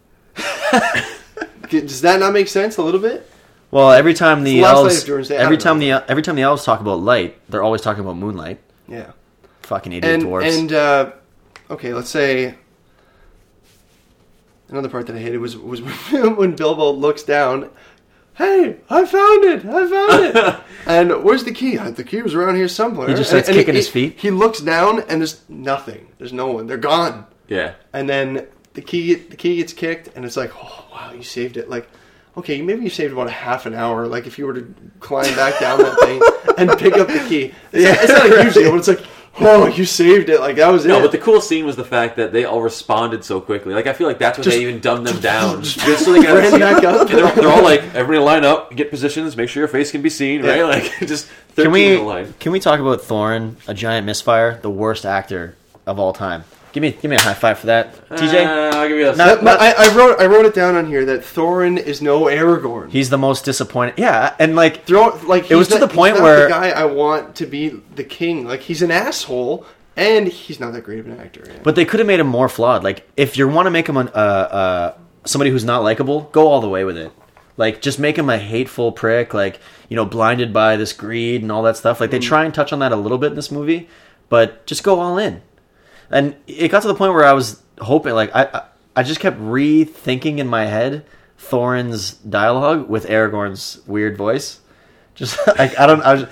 Does that not make sense a little bit? Well, every time the It's the last light elves, of Durin's Day. I every don't time know. the elves talk about light, they're always talking about moonlight. Yeah. Fucking idiot dwarves. And okay, let's say another part that I hated was when Bilbo looks down. Hey, I found it! And where's the key? The key was around here somewhere. He just starts And kicking his feet. He looks down and there's nothing. There's no one. They're gone. Yeah. And then the key gets kicked, and it's like, oh wow, you saved it. Like, okay, maybe you saved about a half an hour. Like if you were to climb back down that thing and pick up the key, it's not a huge deal, but it's like, oh, you saved it. Like that was it. No, but the cool scene was the fact that they all responded so quickly. Like I feel like that's when they even dumbed them down, just so they got ran back up. They're all like, everybody line up, get positions, make sure your face can be seen, right? Like just 13 in the line. Can we talk about Thorin, a giant misfire, the worst actor of all time? Give me a high five for that, TJ. I'll give you a. No, I wrote it down on here that Thorin is no Aragorn. He's the most disappointed. Yeah, and like It was to the point he's not where- the guy I want to be the king. Like he's an asshole, and he's not that great of an actor. Yeah. But they could have made him more flawed. Like, if you want to make him somebody who's not likable, go all the way with it. Like, just make him a hateful prick, like, you know, blinded by this greed and all that stuff. Like, they try and touch on that a little bit in this movie, but just go all in. And it got to the point where I was hoping, like, I just kept rethinking in my head Thorin's dialogue with Aragorn's weird voice. Just like I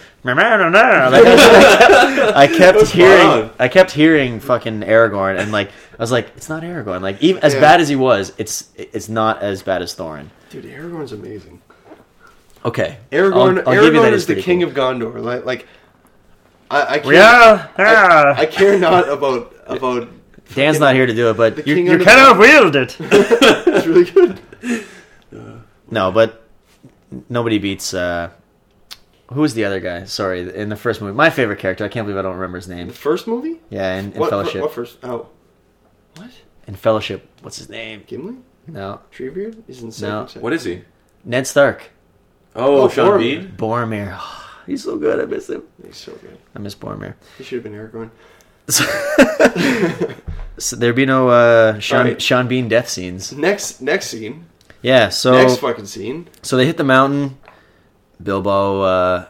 kept hearing fucking Aragorn, and like I was like, it's not Aragorn. Like even as bad as he was, it's not as bad as Thorin. Dude, Aragorn's amazing. Okay, Aragorn I'll give you that is the pretty king cool. of Gondor. Like I can't, Yeah, I care not about Dan's not here to do it, but the you king under cannot wield it. It's really good. No, but nobody beats. Who was the other guy? Sorry, in the first movie, my favorite character. I can't believe I don't remember his The name. first movie? Yeah, in What Fellowship. What first? Oh, what? In Fellowship, what's his name? Gimli? No, Treebeard? He's in the No. second. What is he? Ned Stark. Oh, Oh, Sean Boromir. Bean. Boromir. Oh, he's so good. I miss him. He's so good. I miss Boromir. He should have been Aragorn. So there'd be no Sean Right. Sean Bean death scenes. Next scene. Yeah. So Next fucking scene. so they hit the mountain. Bilbo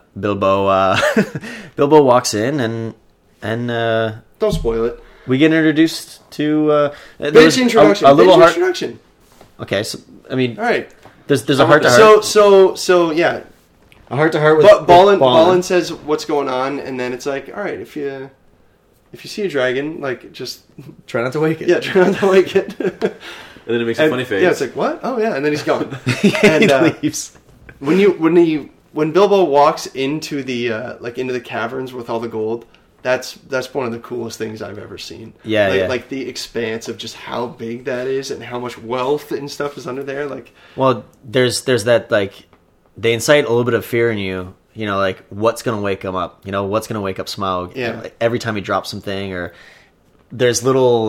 walks in and Don't spoil it. we get introduced to there Bitch was introduction. a little Bitch heart. introduction. Okay, so I mean, All right. there's a heart to heart. So yeah. A heart to heart with But Balin Balin. says what's going on, and then it's like, all right, if you see a dragon, like just Try not to wake it. yeah, try not to wake it. And then it makes a funny face. Yeah, it's like what? Oh yeah, and then he's gone. He And leaves. when Bilbo walks into the into the caverns with all the gold, that's one of the coolest things I've ever seen. Yeah, like, yeah. like the expanse of just how big that is and how much wealth and stuff is under there. Like Well, there's that, like, they incite a little bit of fear in you. You know, like, what's going to wake him up? You know, what's going to wake up Smaug? Yeah. Like, every time he drops something, or there's little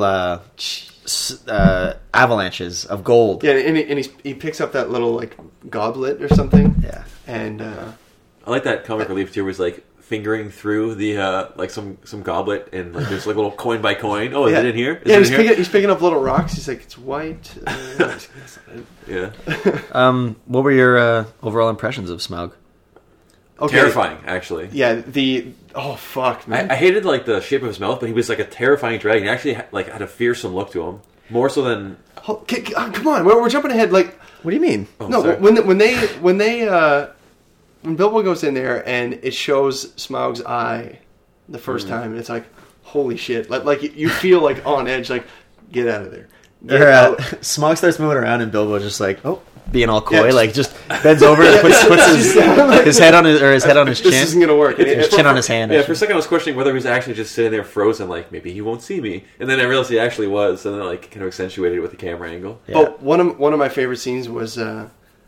avalanches of gold. yeah, and he picks up that little like goblet or something. Yeah. And I like that comic relief too, where he's like fingering through the like some goblet and like there's like a little coin by coin. Oh, is it in here? Is Yeah, it in here? he's picking up little rocks. He's like, it's white. Yeah. What were your overall impressions of Smaug? Okay. Terrifying, actually. Yeah, oh fuck, man. I hated like the shape of his mouth, but he was like a terrifying dragon. He actually had a fearsome look to him, more so than. Come on, we're jumping ahead. Like, What do you mean? Oh, no, sorry. when Bilbo goes in there and it shows Smaug's eye the first time, and it's like, holy shit! Like you feel like on edge. Like, get out of there. Get out. Smaug starts moving around, and Bilbo just like, being all coy, Yeah, like just bends over, and puts his head on his head on his chin. This isn't gonna work. His chin on his hand. Yeah, for a second I was questioning whether he was actually just sitting there frozen, like maybe he won't see me, and then I realized he actually was, and then like kind of accentuated it with the camera angle. Yeah. Oh, one of my favorite scenes was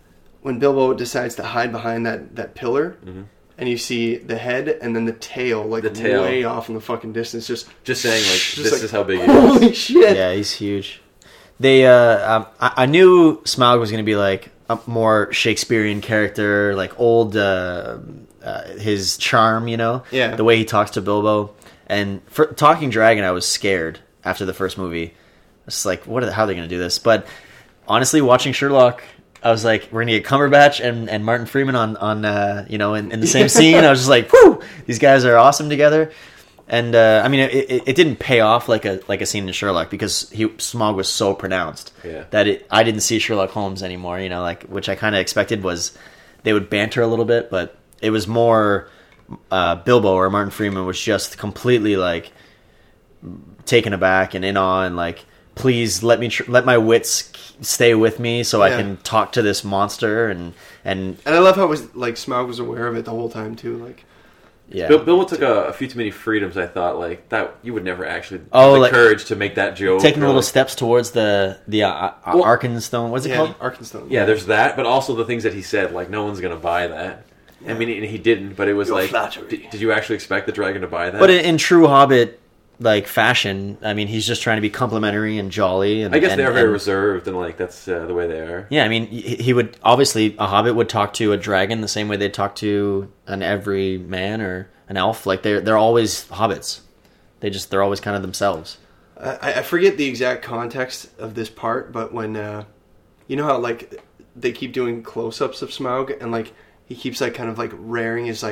when Bilbo decides to hide behind that pillar, and you see the head and then the tail, like The tail. way off in the fucking distance, just saying like just this like, is how big it is. holy shit. Yeah, he's huge. They, I knew Smaug was going to be like a more Shakespearean character, like old, his charm, you know, Yeah. the way he talks to Bilbo. And for Talking Dragon, I was scared after the first movie. It's like, how are they going to do this? But honestly, watching Sherlock, I was like, we're going to get Cumberbatch and Martin Freeman on you know, in the same scene. I was just like, whew, these guys are awesome together. And I mean, it didn't pay off like a scene in Sherlock because Smaug was so pronounced that I didn't see Sherlock Holmes anymore. You know, like which I kind of expected was they would banter a little bit, but it was more Bilbo or Martin Freeman was just completely like taken aback and in awe and like, please let my wits stay with me so I can talk to this monster and I love how it was like Smaug was aware of it the whole time too. Like, yeah. Bilbo took a few too many freedoms. I thought like that you would never actually have the like, courage to make that joke. Taking or, little like, steps towards the Arkenstone. What's it called? Arkenstone. Yeah, there's that, but also the things that he said. Like no one's gonna buy that. I mean, and he didn't. But it was Your like, flattery. did you actually expect the dragon to buy that? But in true Hobbit like fashion, I mean, he's just trying to be complimentary and jolly. And I guess they are very and- reserved, and like that's the way they are. Yeah, I mean, he would obviously a Hobbit would talk to a dragon the same way they'd talk to an everyman or an elf. Like they're always hobbits. They're always kind of themselves. I forget the exact context of this part, but when you know how like they keep doing close-ups of Smaug and like he keeps like kind of like rearing his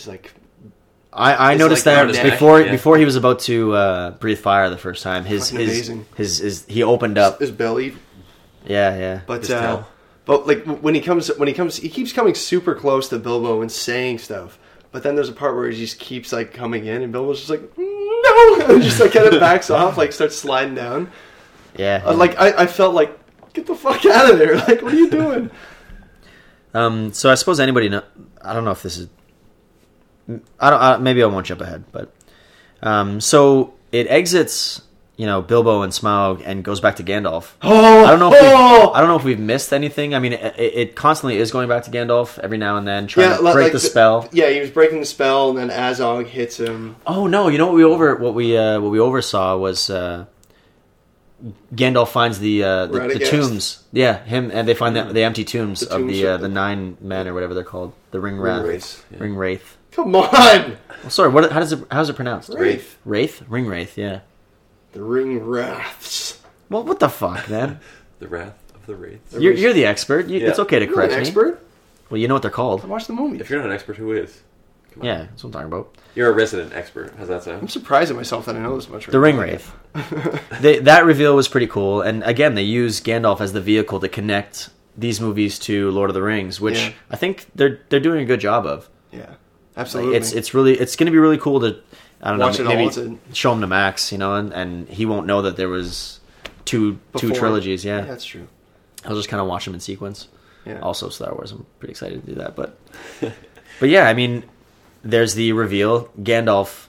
I It's noticed like that around his neck, before he was about to breathe fire the first time. His Fucking amazing. his he opened up. his belly. Yeah. But His tail. but like when he comes, he keeps coming super close to Bilbo and saying stuff. But then there's a part where he just keeps like coming in, and Bilbo's just like no, and just like kind of backs off, like starts sliding down. Yeah. Like I felt like get the fuck out of there! Like what are you doing? So I suppose anybody know. I don't know if this is. Maybe I won't jump ahead, but so it exits, you know, Bilbo and Smaug and goes back to Gandalf. Oh, I don't know if we've missed anything. I mean, it constantly is going back to Gandalf every now and then, trying to break the spell. Yeah, he was breaking the spell, and then Azog hits him. Oh no! You know what we oversaw was Gandalf finds the Radagast. tombs. Yeah, him and they find the empty tombs The of tombs the of the 9 men or whatever they're called, the Ring Wraiths, Wraith. Ring Wraith. Come on, Oh, sorry, how's it pronounced? Wraith. Wraith? Ring Wraith, yeah. The Ring Wraiths. Well, what the fuck, man? The wrath of the wraiths. You're the expert. Yeah. It's okay to You're correct an me. expert. Well, you know what they're called. Watch the movie. If you're not an expert, who is? Come on. Yeah, that's what I'm talking about. You're a resident expert. How's that I'm sound? surprised at myself that I know this much. The Ring Wraith. That reveal was pretty cool, and again, they use Gandalf as the vehicle to connect these movies to Lord of the Rings, which Yeah. I think they're doing a good job of. Yeah, Like, absolutely. it's going to be really cool to Watch it all maybe as a- show him to Max, you know, and he won't know that there was two Before. trilogies. Yeah, Yeah, that's true. I'll just kind of watch them in sequence. Yeah. Also, Star Wars. I'm pretty excited to do that, but yeah, I mean, there's the reveal. Gandalf.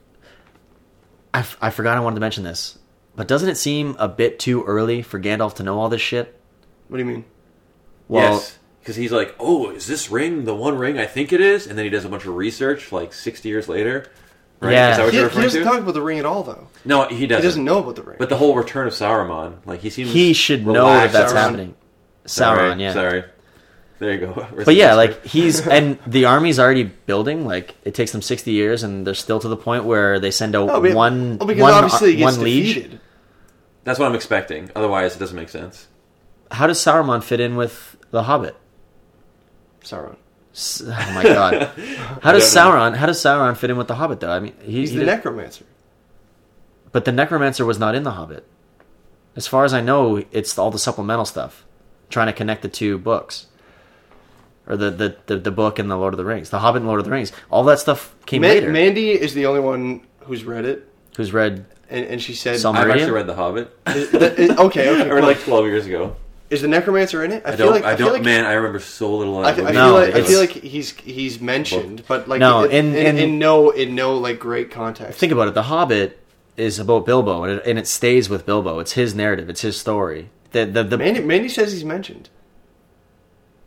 I forgot I wanted to mention this, but doesn't it seem a bit too early for Gandalf to know all this shit? What do you mean? Well, Yes. Because he's like, oh, is this ring the one ring I think it is? And then he does a bunch of research like 60 years later. Right? Yeah. Is that what He you're referring doesn't to? talk about the ring at all, though. No, he He doesn't. doesn't know about the ring. But the whole return of Saruman, like he seems he should know that relaxed. that's Sauron. happening. Sorry, Sauron, yeah. Sorry. There you go. But yeah, like he's and the army's already building. Like it takes them 60 years, and they're still to the point where they send out because obviously he gets one liege. defeated. That's what I'm expecting. Otherwise, it doesn't make sense. How does Sauron fit in with the Hobbit? Sauron. Oh my god! How does Sauron fit in with the Hobbit though? I mean, He's he the did- necromancer. but the Necromancer was not in the Hobbit. As far as I know, it's all the supplemental stuff, trying to connect the two books, or the book and the Lord of the Rings, the Hobbit and Lord of the Rings. All that stuff came later. Mandy is the only one who's read it, Who's read? and she said, Some- I've Meridian? actually read The Hobbit. okay, I read cool. like 12 years ago. Is the necromancer in it? I feel don't. like, Man, I remember so little. I, of that feel movie. like, I it's- feel like he's mentioned, but like No, in no like great context. Think about it. The Hobbit is about Bilbo, and it stays with Bilbo. It's his narrative. It's his story. The Mandy says he's mentioned.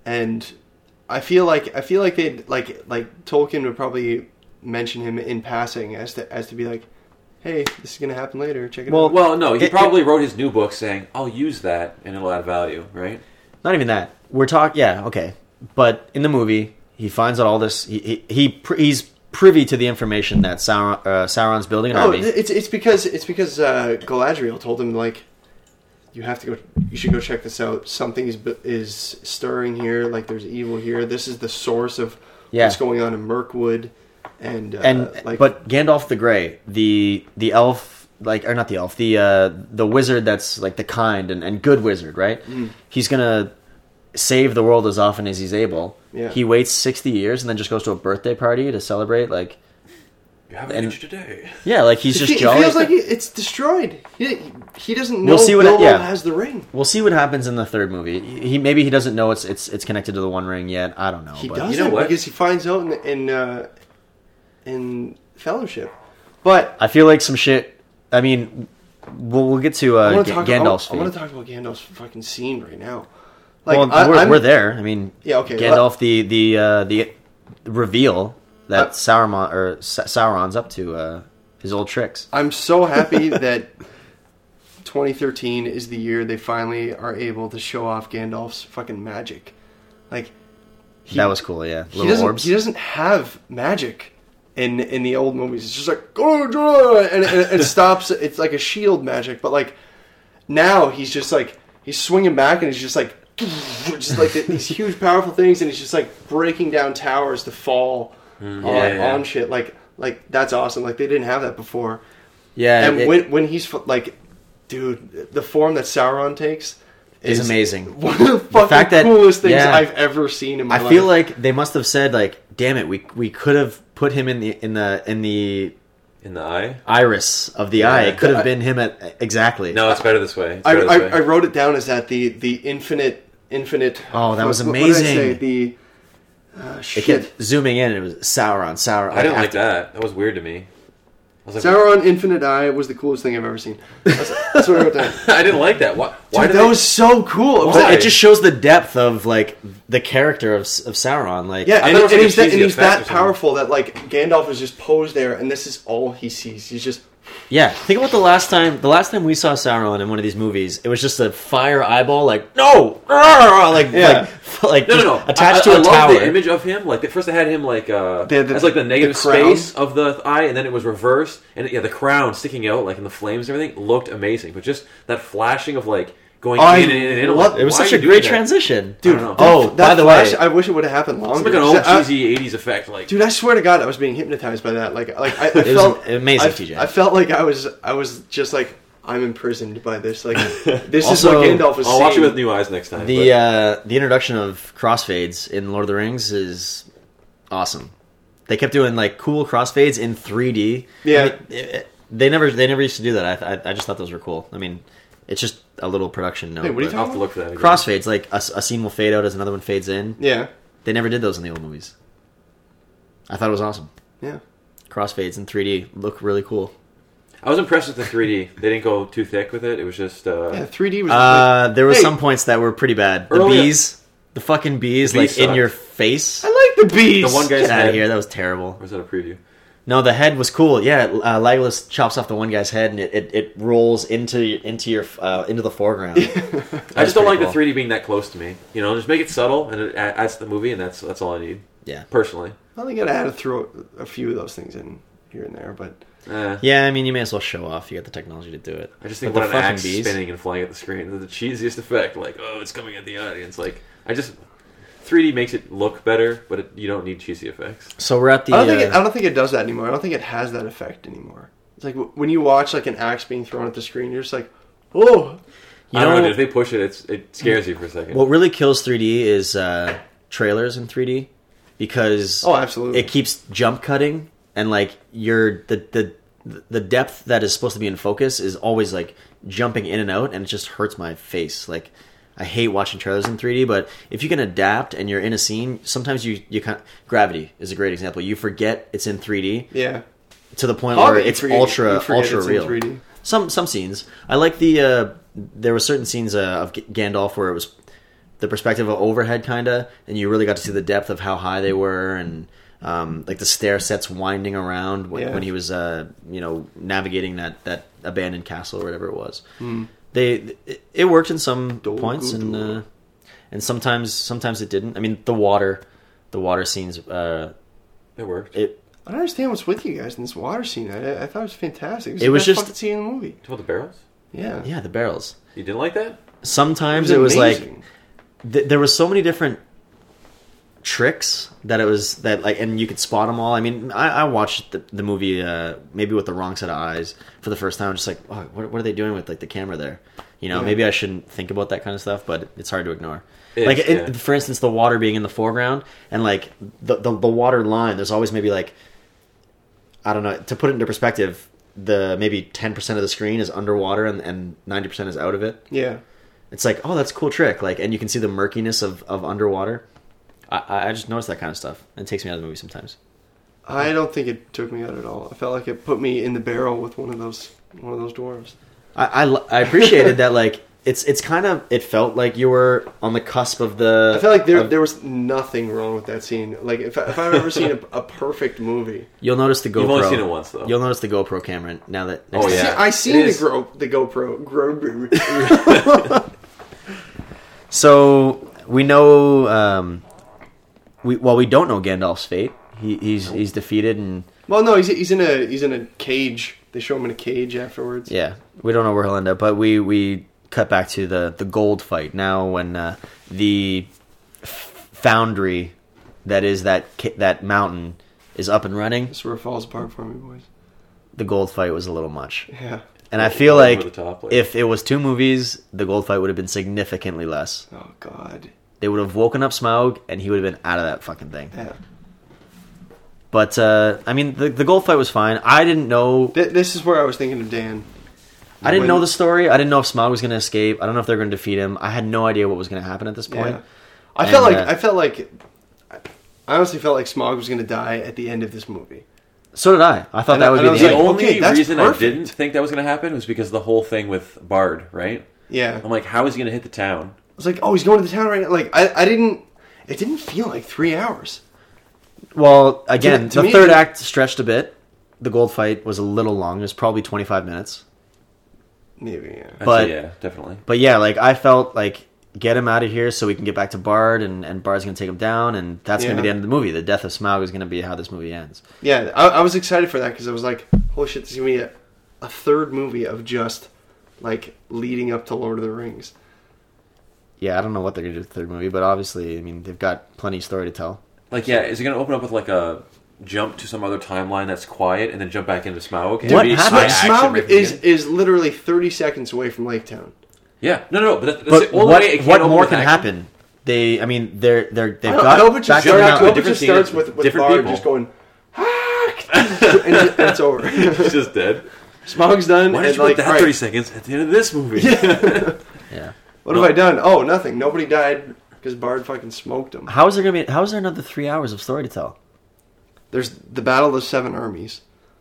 and I feel like they like Tolkien would probably mention him in passing as to be like, hey, this is gonna happen later. Check it out. Well, no, he probably wrote his new book saying, I'll use that and it'll add value, right? Not even that. We're talking. Yeah, okay. But in the movie, he finds out all this. He's privy to the information that Sauron's building an army. It's because Galadriel told him like, you should go check this out. Something is stirring here. Like there's evil here. This is the source of what's going on in Mirkwood, but Gandalf the Grey, the elf, or not the elf, the wizard that's like the kind and good wizard, right? He's gonna save the world as often as he's able. Yeah. He waits 60 years and then just goes to a birthday party to celebrate. Like, you haven't reached today. Yeah, like he's just It jolly. feels like it's destroyed. He doesn't know We'll see what Bilbo has the ring. We'll see what happens in the third movie. Maybe he doesn't know it's connected to the One Ring yet. I don't know. He but doesn't, You know what? because he finds out in Fellowship. But I feel like some shit. I mean, we'll get to Gandalf's I want fate. to talk about Gandalf's fucking scene right now. We're there. I mean, Yeah, okay. Gandalf, the reveal that Sauron's up to his old tricks. I'm so happy that 2013 is the year they finally are able to show off Gandalf's fucking magic. Like That was cool. Yeah, he little doesn't orbs. he doesn't have magic in the old movies. It's just like and it stops. It's like a shield magic, but like now he's just like he's swinging back and he's just like these huge powerful things, and he's just like breaking down towers to fall on shit. Like that's awesome. Like they didn't have that before. Yeah, And when he's like, dude, the form that Sauron takes is amazing. One of the fucking fact that- coolest things yeah. I've ever seen in my life. I feel like they must have said like, "Damn it, we could have put him in the In the eye? iris of the eye. It could have been him exactly." No, it's better this way. It's better this way. I wrote it down as that the infinite. Oh, that was what did I say? amazing. The It shit. kept zooming in. And it was Sauron. I didn't like that. That was weird to me. I was like, Sauron Infinite Eye was the coolest thing I've ever seen. That's what I wrote down. I didn't like that. Why Dude, did that was so cool. It was Why? like, It just shows the depth of like the character of Sauron. Like, yeah, I and, thought it was and like a he's that, and cheesy he's effect or that something. powerful that like Gandalf is just posed there, and this is all he sees. He's just yeah. Think about the last time we saw Sauron in one of these movies. It was just a fire eyeball. Like no, like Yeah. like No. attached I to a love tower. the image of him. Like, first they had him like as like the negative the crown. space of the eye, and then it was reversed, and the crown sticking out like in the flames and everything looked amazing. But just that flashing of like going in and in and in. love- Like, It was why such are a you great doing that? transition, I don't know. Oh, that by the flash, way, I wish it would have happened longer. It's like an old I- cheesy '80s effect. Like, Dude, I swear to God, I was being hypnotized by that. Like I was felt amazing, I, TJ. I felt like I was just like I'm imprisoned by this. Like this Also, is what Gandalf was I'll watch it seeing. with new eyes next time. the introduction of crossfades in Lord of the Rings is awesome. They kept doing like cool crossfades in 3D. Yeah. I mean, they never used to do that. I just thought those were cool. I mean, it's just a little production note. Wait, what are you but- I'll have to look for that. Again. Crossfades, like a scene will fade out as another one fades in. Yeah, They never did those in the old movies. I thought it was awesome. yeah. Crossfades in 3D look really cool. I was impressed with the 3D. They didn't go too thick with it. It was just Yeah, 3D was. There were Hey. some points that were pretty bad. The Earlier- bees, the fucking bees, The bees like in sucked. your face. I like the bees. the one guy's Get out head. of here! That was terrible. Or was that a preview? No, the head was cool. Yeah, Legolas chops off the one guy's head, and it rolls into the foreground. I just don't like pretty the 3D being that close to me. You know, just make it subtle, and it adds to the movie, and that's all I need. Yeah. Personally. Well, they gotta add to throw a few of those things in here and there, but Yeah, I mean, you may as well show off. You got the technology to do it. I just think But what the an fucking axe bees- spinning and flying at the screen is the cheesiest effect. Like, oh, it's coming at the audience. Like, 3D makes it look better, but you don't need cheesy effects. So we're at the. I don't think it does that anymore. I don't think it has that effect anymore. It's like when you watch like an axe being thrown at the screen, you're just like, oh, You I don't know, know- dude. If they push it, it scares you for a second. What really kills 3D is trailers in 3D because oh, absolutely. it keeps jump cutting and like the depth that is supposed to be in focus is always like jumping in and out, and it just hurts my face. Like I hate watching trailers in 3D, but if you can adapt and you're in a scene, sometimes you can't. Gravity is a great example. You forget it's in 3D Yeah. to the point Hobbit, where you it's forget- ultra you forget ultra it's in real. the perspective of overhead, kind of, and you really got to see the depth of how high they were, and like the stair sets winding around when he was navigating that abandoned castle or whatever it was. It worked in some points, and sometimes it didn't. I mean, the water scenes. It worked. I don't understand what's with you guys in this water scene. I thought it was fantastic. It was the best just fucking scene in the movie. About the barrels? Yeah. the barrels. You didn't like that? Sometimes it was like amazing. there was so many different tricks that it was that like, and you could spot them all. I mean, I watched the movie maybe with the wrong set of eyes for the first time. Just like, oh, what are they doing with like the camera there? Maybe I shouldn't think about that kind of stuff, but it's hard to ignore. For instance, the water being in the foreground and like the water line. There's always maybe like, I don't know, to put it into perspective, the maybe 10% of the screen is underwater and 90% is out of it. Yeah. It's like, oh, that's a cool trick. Like, and you can see the murkiness of underwater. I just noticed that kind of stuff. It takes me out of the movie sometimes. I don't think it took me out at all. I felt like it put me in the barrel with one of those dwarves. I appreciated that. Like, it's kind of, it felt like you were on the cusp of the. I felt like there was nothing wrong with that scene. Like if I've ever seen a perfect movie, you'll notice the GoPro. You've only seen it once though. You'll notice the GoPro camera now that. I seen the GoPro. So we know. We don't know Gandalf's fate. He's defeated and. Well, no, he's in a cage. They show him in a cage afterwards. Yeah, we don't know where he'll end up, but we cut back to the gold fight now when the foundry that is that mountain is up and running. This is where it falls apart for me, boys. The gold fight was a little much. Yeah. And I feel Over like the top, like- if it was 2 movies, the gold fight would have been significantly less. Oh God. They would have woken up Smaug, and he would have been out of that fucking thing. Yeah. But, I mean, the gold fight was fine. I didn't know... This is where I was thinking of Dan. I didn't know the story. I didn't know if Smaug was going to escape. I don't know if they were going to defeat him. I had no idea what was going to happen at this point. Yeah. I honestly felt like Smaug was going to die at the end of this movie. So did I. I thought And that would I be was the The like, end. only okay, that's reason perfect. I didn't think that was going to happen was because of the whole thing with Bard, right? Yeah. I'm like, how is he going to hit the town? I was like, oh, he's going to the town right now. Like, I didn't... It didn't feel like 3 hours. Well, again, To the me, third it- act stretched a bit. The gold fight was a little long. It was probably 25 minutes. Maybe, yeah. I'd But- say, yeah, definitely. But yeah, like, I felt like, get him out of here so we can get back to Bard, and Bard's going to take him down, and that's going to be the Yeah. end of the movie. The death of Smaug is going to be how this movie ends. Yeah, I was excited for that because I was like, holy shit, this is going to be a third movie of just, like, leading up to Lord of the Rings. Yeah, I don't know what they're going to do with the third movie, but obviously, I mean, they've got plenty of story to tell. Like, yeah, is it going to open up with, like, a jump to some other timeline that's quiet and then jump back into Smaug? What Maybe happened? high action right Smaug from the beginning? is literally 30 seconds away from Lake Town. Yeah, no, but that's But the only way it what can more open can with action. happen? They've got I hope it just, back to jump the back to a mountain. different scene starts with with different Bard people. just going, and it's over. He's just dead. Smaug's done. Why did and you put like, that right, 30 seconds at the end of this movie? Yeah. what have I done? Oh, nothing. Nobody died because Bard fucking smoked him. How is there another 3 hours of story to tell? There's the Battle of the Seven Armies.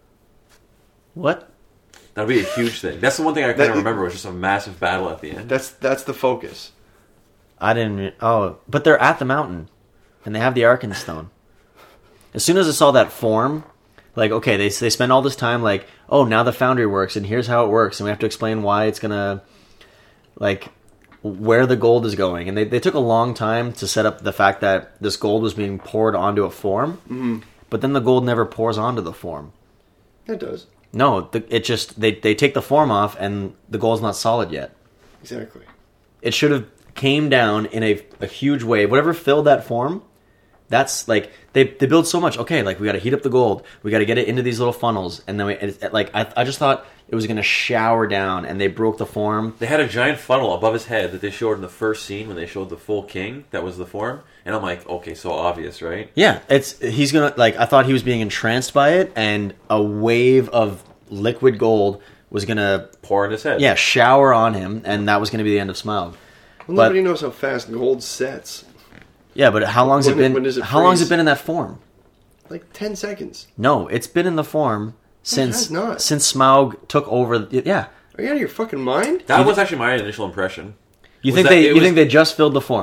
What? That'd be a huge thing. That's the one thing I kind That- of remember was just a massive battle at the end. That's the focus. I didn't. Oh, but they're at the mountain, and they have the Arkenstone. As soon as I saw that form, like, okay, they spend all this time like, oh, now the foundry works, and here's how it works, and we have to explain why it's gonna, like, where the gold is going, and they took a long time to set up the fact that this gold was being poured onto a form, but then the gold never pours onto the form. It does. No, it just they take the form off, and the gold's not solid yet. Exactly. It should have came down in a huge wave. Whatever filled that form, that's like they build so much. Okay, like we got to heat up the gold, we got to get it into these little funnels, and then I just thought it was going to shower down, and they broke the form. They had a giant funnel above his head that they showed in the first scene when they showed the full king. That was the form, and I'm like, okay, so obvious, right? Yeah, he's gonna like. I thought he was being entranced by it, and a wave of liquid gold was gonna Pour in his head. shower on him, and that was gonna be the end of Smaug. Well, But- nobody knows how fast gold sets. Yeah, but how long's it When been? does it How long's it freeze? been in that form? Like 10 seconds. No, it's been in the form it has not. since Smaug took over. Yeah, Are you out of your fucking mind? That was actually my initial impression. you Was think that- they it was- think they just filled the form?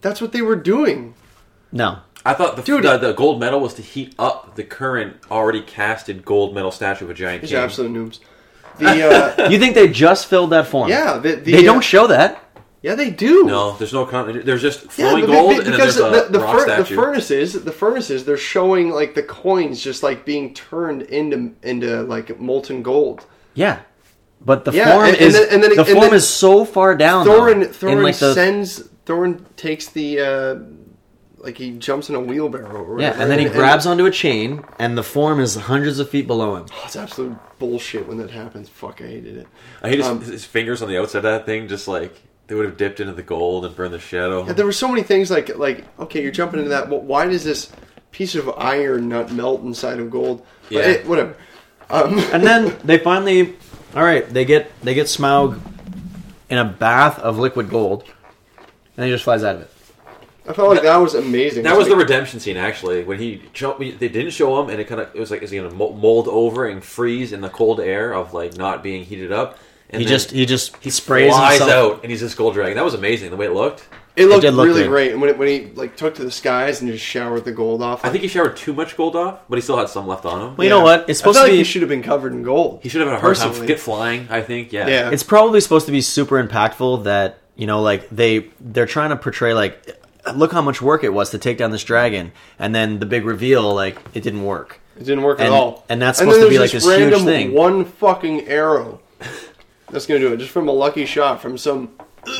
That's what they were doing. No. I thought Dude. the gold medal was to heat up the current already casted gold medal statue of a giant These king. are absolute noobs. The You think they just filled that form? yeah, They don't show that. Yeah, they do. No, there's no there's just Yeah, flowing but gold, and then because there's a rock the statue. furnaces, they're showing like the coins just like being turned into like molten gold. Yeah. But the Yeah, form and is then the form is so far down. Thorin takes the like he jumps in a wheelbarrow. Or Yeah, whatever, and then he grabs onto a chain, and the form is hundreds of feet below him. Oh, it's absolute bullshit when that happens. Fuck, I hated it. I hate his fingers on the outside of that thing, just like they would have dipped into the gold and burned the shadow. Yeah, there were so many things like okay, you're jumping into that. Well, why does this piece of iron not melt inside of gold? But Yeah. whatever. And then they finally, all right, they get Smaug in a bath of liquid gold, and he just flies out of it. I felt like that was amazing. That It's was the like- redemption scene, actually, when he jumped. They didn't show him, and it was like, is he going to mold over and freeze in the cold air of like not being heated up? And He then just sprays flies himself. out, and he's this gold dragon. That was amazing, the way it looked. It looked did look really good. great, and when he like took to the skies and just showered the gold off. I think he showered too much gold off, but he still had some left on him. Well, you know what? It's supposed I feel to like be. he should have been covered in gold. He should have had a hard time Personally. get flying. I think, yeah. Yeah. It's probably supposed to be super impactful that, you know, like they're trying to portray like, look how much work it was to take down this dragon, and then the big reveal, like, it didn't work. It didn't work And- at all. and that's then supposed to be there's like this this huge random thing. one fucking arrow. That's gonna do it. Just from a lucky shot from some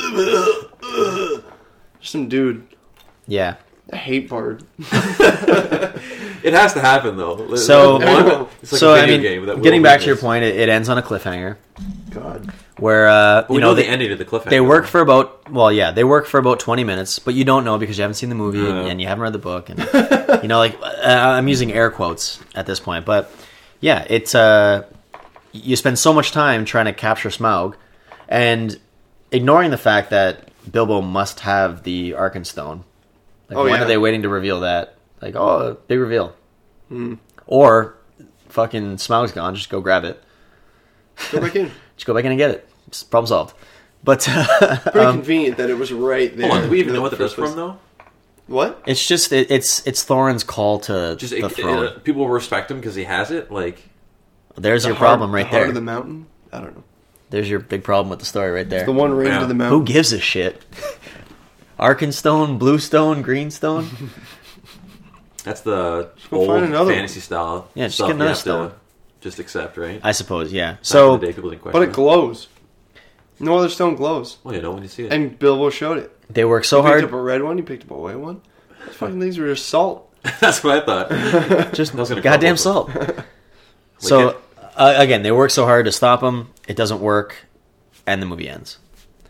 dude. Yeah. I hate Bard. It has to happen, though. So, It's like so a I video mean, game that getting will back to your weakness. point, it ends on a cliffhanger God. where We you know know the they, ending of the cliffhanger. they work for about they work for about 20 minutes, but you don't know because you haven't seen the movie No. and you haven't read the book, and you know, like I'm using air quotes at this point, but yeah, it's you spend so much time trying to capture Smaug and ignoring the fact that Bilbo must have the Arkenstone. Like, Oh, when yeah. are they waiting to reveal that? Like, oh, big reveal. Or fucking Smaug's gone, just go grab it. Go back in. Just go back in and get it. It's problem solved. But Pretty convenient that it was right there. Hold on, do we even in know the what that is first place. from, though? What? it's just it's Thorin's call to Just the throne. people will respect him because he has it. Like, There's your The problem heart- right the heart there. of the mountain? I don't know. There's your big problem with the story right there. The one range Yeah. of the mountain. Who gives a shit? Arkenstone, Bluestone, Greenstone. that's the go old find another fantasy style. Yeah, just stuff get another you have to stone. just accept, right? I suppose, yeah. Back in So the day, people didn't But question it glows. No other stone glows. Well, you know when you see it. And Bilbo showed it. they work so He picked hard. up a red one, he picked up a white one. These fucking things were just salt. That's what I thought. Just was gonna goddamn crumble. salt. So again, they work so hard to stop him. It doesn't work, and the movie ends.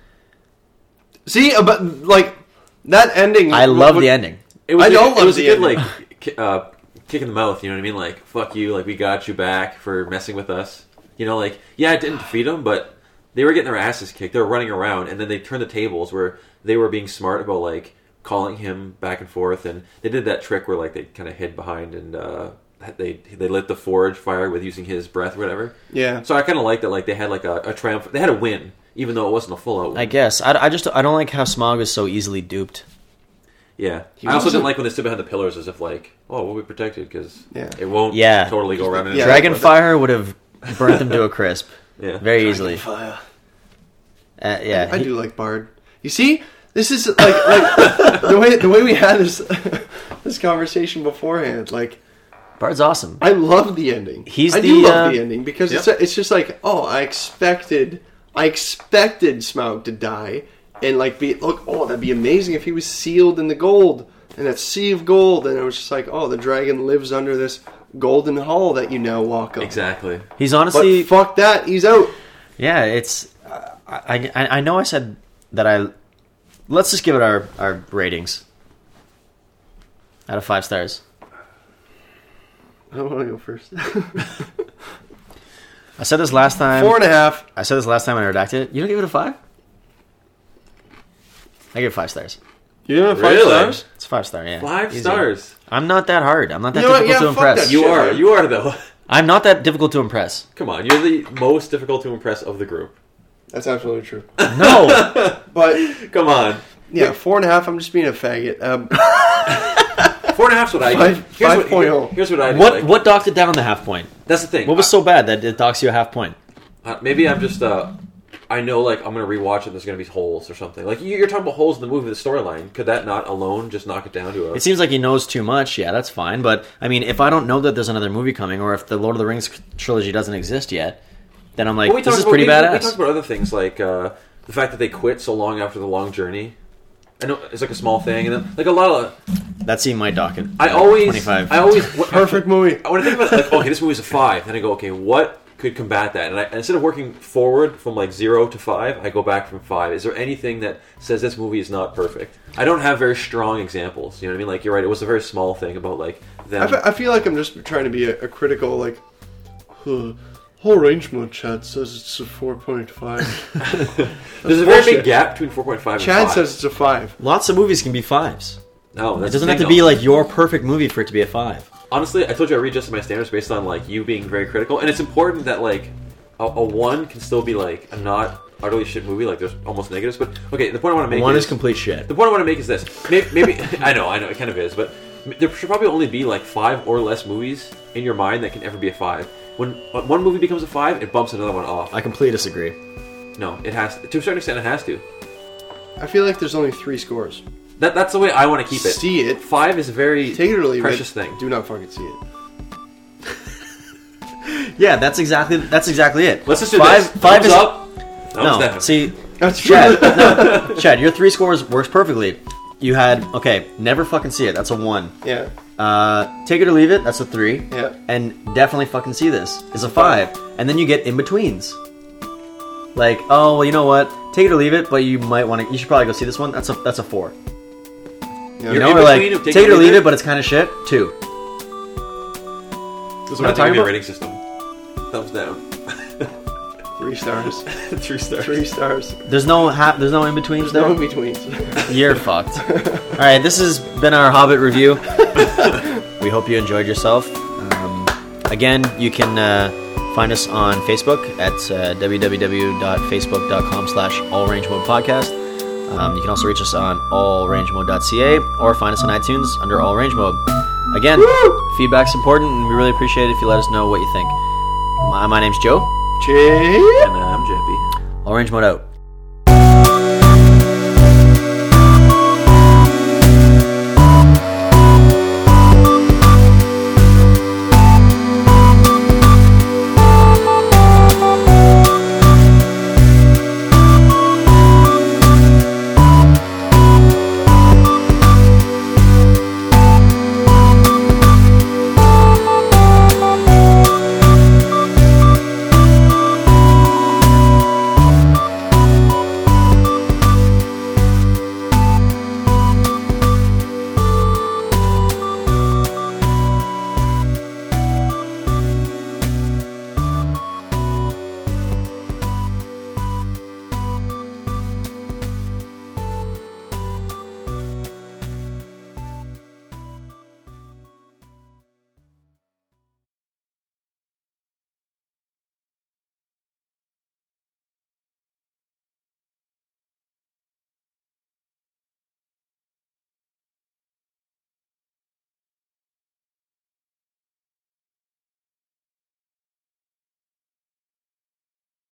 See, but like that ending. I love the ending. It was I don't it love was the a good ending. like kick in the mouth. You know what I mean? Like, fuck you. Like, we got you back for messing with us. You know, like, yeah, it didn't defeat them, but they were getting their asses kicked. They were running around, and then they turned the tables where they were being smart about like calling him back and forth, and they did that trick where like they kind of hid behind and they lit the forge fire with using his breath or whatever. Yeah. So I kind of like that. Like, they had like a triumph. They had a win, even though it wasn't a full out win. I guess I don't like how Smaug is so easily duped. Yeah, He I also wasn't- didn't like when they stood behind the pillars as if like, oh, we'll be protected because Yeah. it won't Yeah. totally go around. Yeah. Dragonfire would have burnt them to a crisp Yeah. very easily. Fire. Yeah, I do like Bard. You see, this is like the way we had this conversation beforehand. Like, Bard's awesome. I love the ending. He's I the, do love the ending because Yep. it's just like, oh, I expected Smaug to die and like that'd be amazing if he was sealed in the gold and that sea of gold, and it was just like, oh, the dragon lives under this golden hall that you now walk on. Exactly. He's But honestly, fuck that, he's out. yeah. It's I know I said that let's just give it our ratings out of 5 stars. I don't want to go first. I said this last time. 4.5. I said this last time I redacted it. You don't give it a 5? I give it 5 stars. You don't have 5 Really? stars? It's a 5-star, yeah. 5 Easy. stars. I'm not that hard. I'm not that You know what? difficult to Yeah, fuck impress. that You shit, are. man. You are though. I'm not that difficult to impress. Come on, you're the most difficult to impress of the group. That's absolutely true. No. But Come on. Yeah, 4.5. I'm just being a faggot. 4.5's what I do. 5.0. Here's what I do. What docked it down the half point? That's the thing. What was so bad that it docks you a half point? Maybe I'm just I know like I'm gonna rewatch it. There's gonna be holes or something. Like you're talking about holes in the movie, the storyline. Could that not alone just knock it down to a? It seems like he knows too much. Yeah, that's fine. But I mean, if I don't know that there's another movie coming, or if the Lord of the Rings trilogy doesn't exist yet, then I'm like, this is pretty badass. We talked about other things like the fact that they quit so long after the long journey. I know it's like a small thing, and then like a lot of that scene might dock it. I always 25. Perfect movie. When I think about like, okay, this movie's a 5, then I go, okay, what could combat that? And instead of working forward from like 0 to 5, I go back from 5. Is there anything that says this movie is not perfect? I don't have very strong examples. You know what I mean? Like you're right, it was a very small thing about like them. I feel like I'm just trying to be a critical like. Whole range mode chat says it's a 4.5. There's a very big gap between 4.5 and 5. Chad says it's a 5. Lots of movies can be 5s. No, It doesn't have to be like your perfect movie for it to be a 5. Honestly, I told you I readjusted my standards based on like you being very critical, and it's important that like a 1 can still be like a not utterly shit movie. Like there's almost negatives, but okay. The point I want to make 1 is complete shit. The point I want to make is this. Maybe I know it kind of is, but there should probably only be like 5 or less movies in your mind that can ever be a 5. When one movie becomes a 5, it bumps another one off. I completely disagree. No, it has to a certain extent. It has to. I feel like there's only 3 scores. That's the way I want to keep it. See it. 5 is a very Take it or leave precious it. thing. Do not fucking see it. Yeah, that's exactly it. Let's just do 5 this. 5 Thumbs is up. Thumbs no. down. See, That's Chad, Chad, your 3 scores works perfectly. You had never fucking see it. That's a 1. Yeah. Take it or leave it. That's a 3. Yeah. And definitely fucking see this is a 5. And then you get in betweens. Like, oh well, you know what? Take it or leave it. But you might want to. You should probably go see this one. That's a 4. Yeah. You know, in or like between of take it or leave it, but it's kind of shit. 2. This is what I'm what talking I think of your about? rating system. Thumbs down. 3 stars. 3 stars. 3 stars. There's no in betweens No there. in betweens. You're fucked. All right, this has been our Hobbit review. We hope you enjoyed yourself. Again, you can find us on Facebook at www.facebook.com/allrangemodepodcast. You can also reach us on allrangemode.ca or find us on iTunes under All Range Mode. Again, feedback's important, and we really appreciate it if you let us know what you think. My name's Joe. Cheers. And I'm JP. All Range Mode out.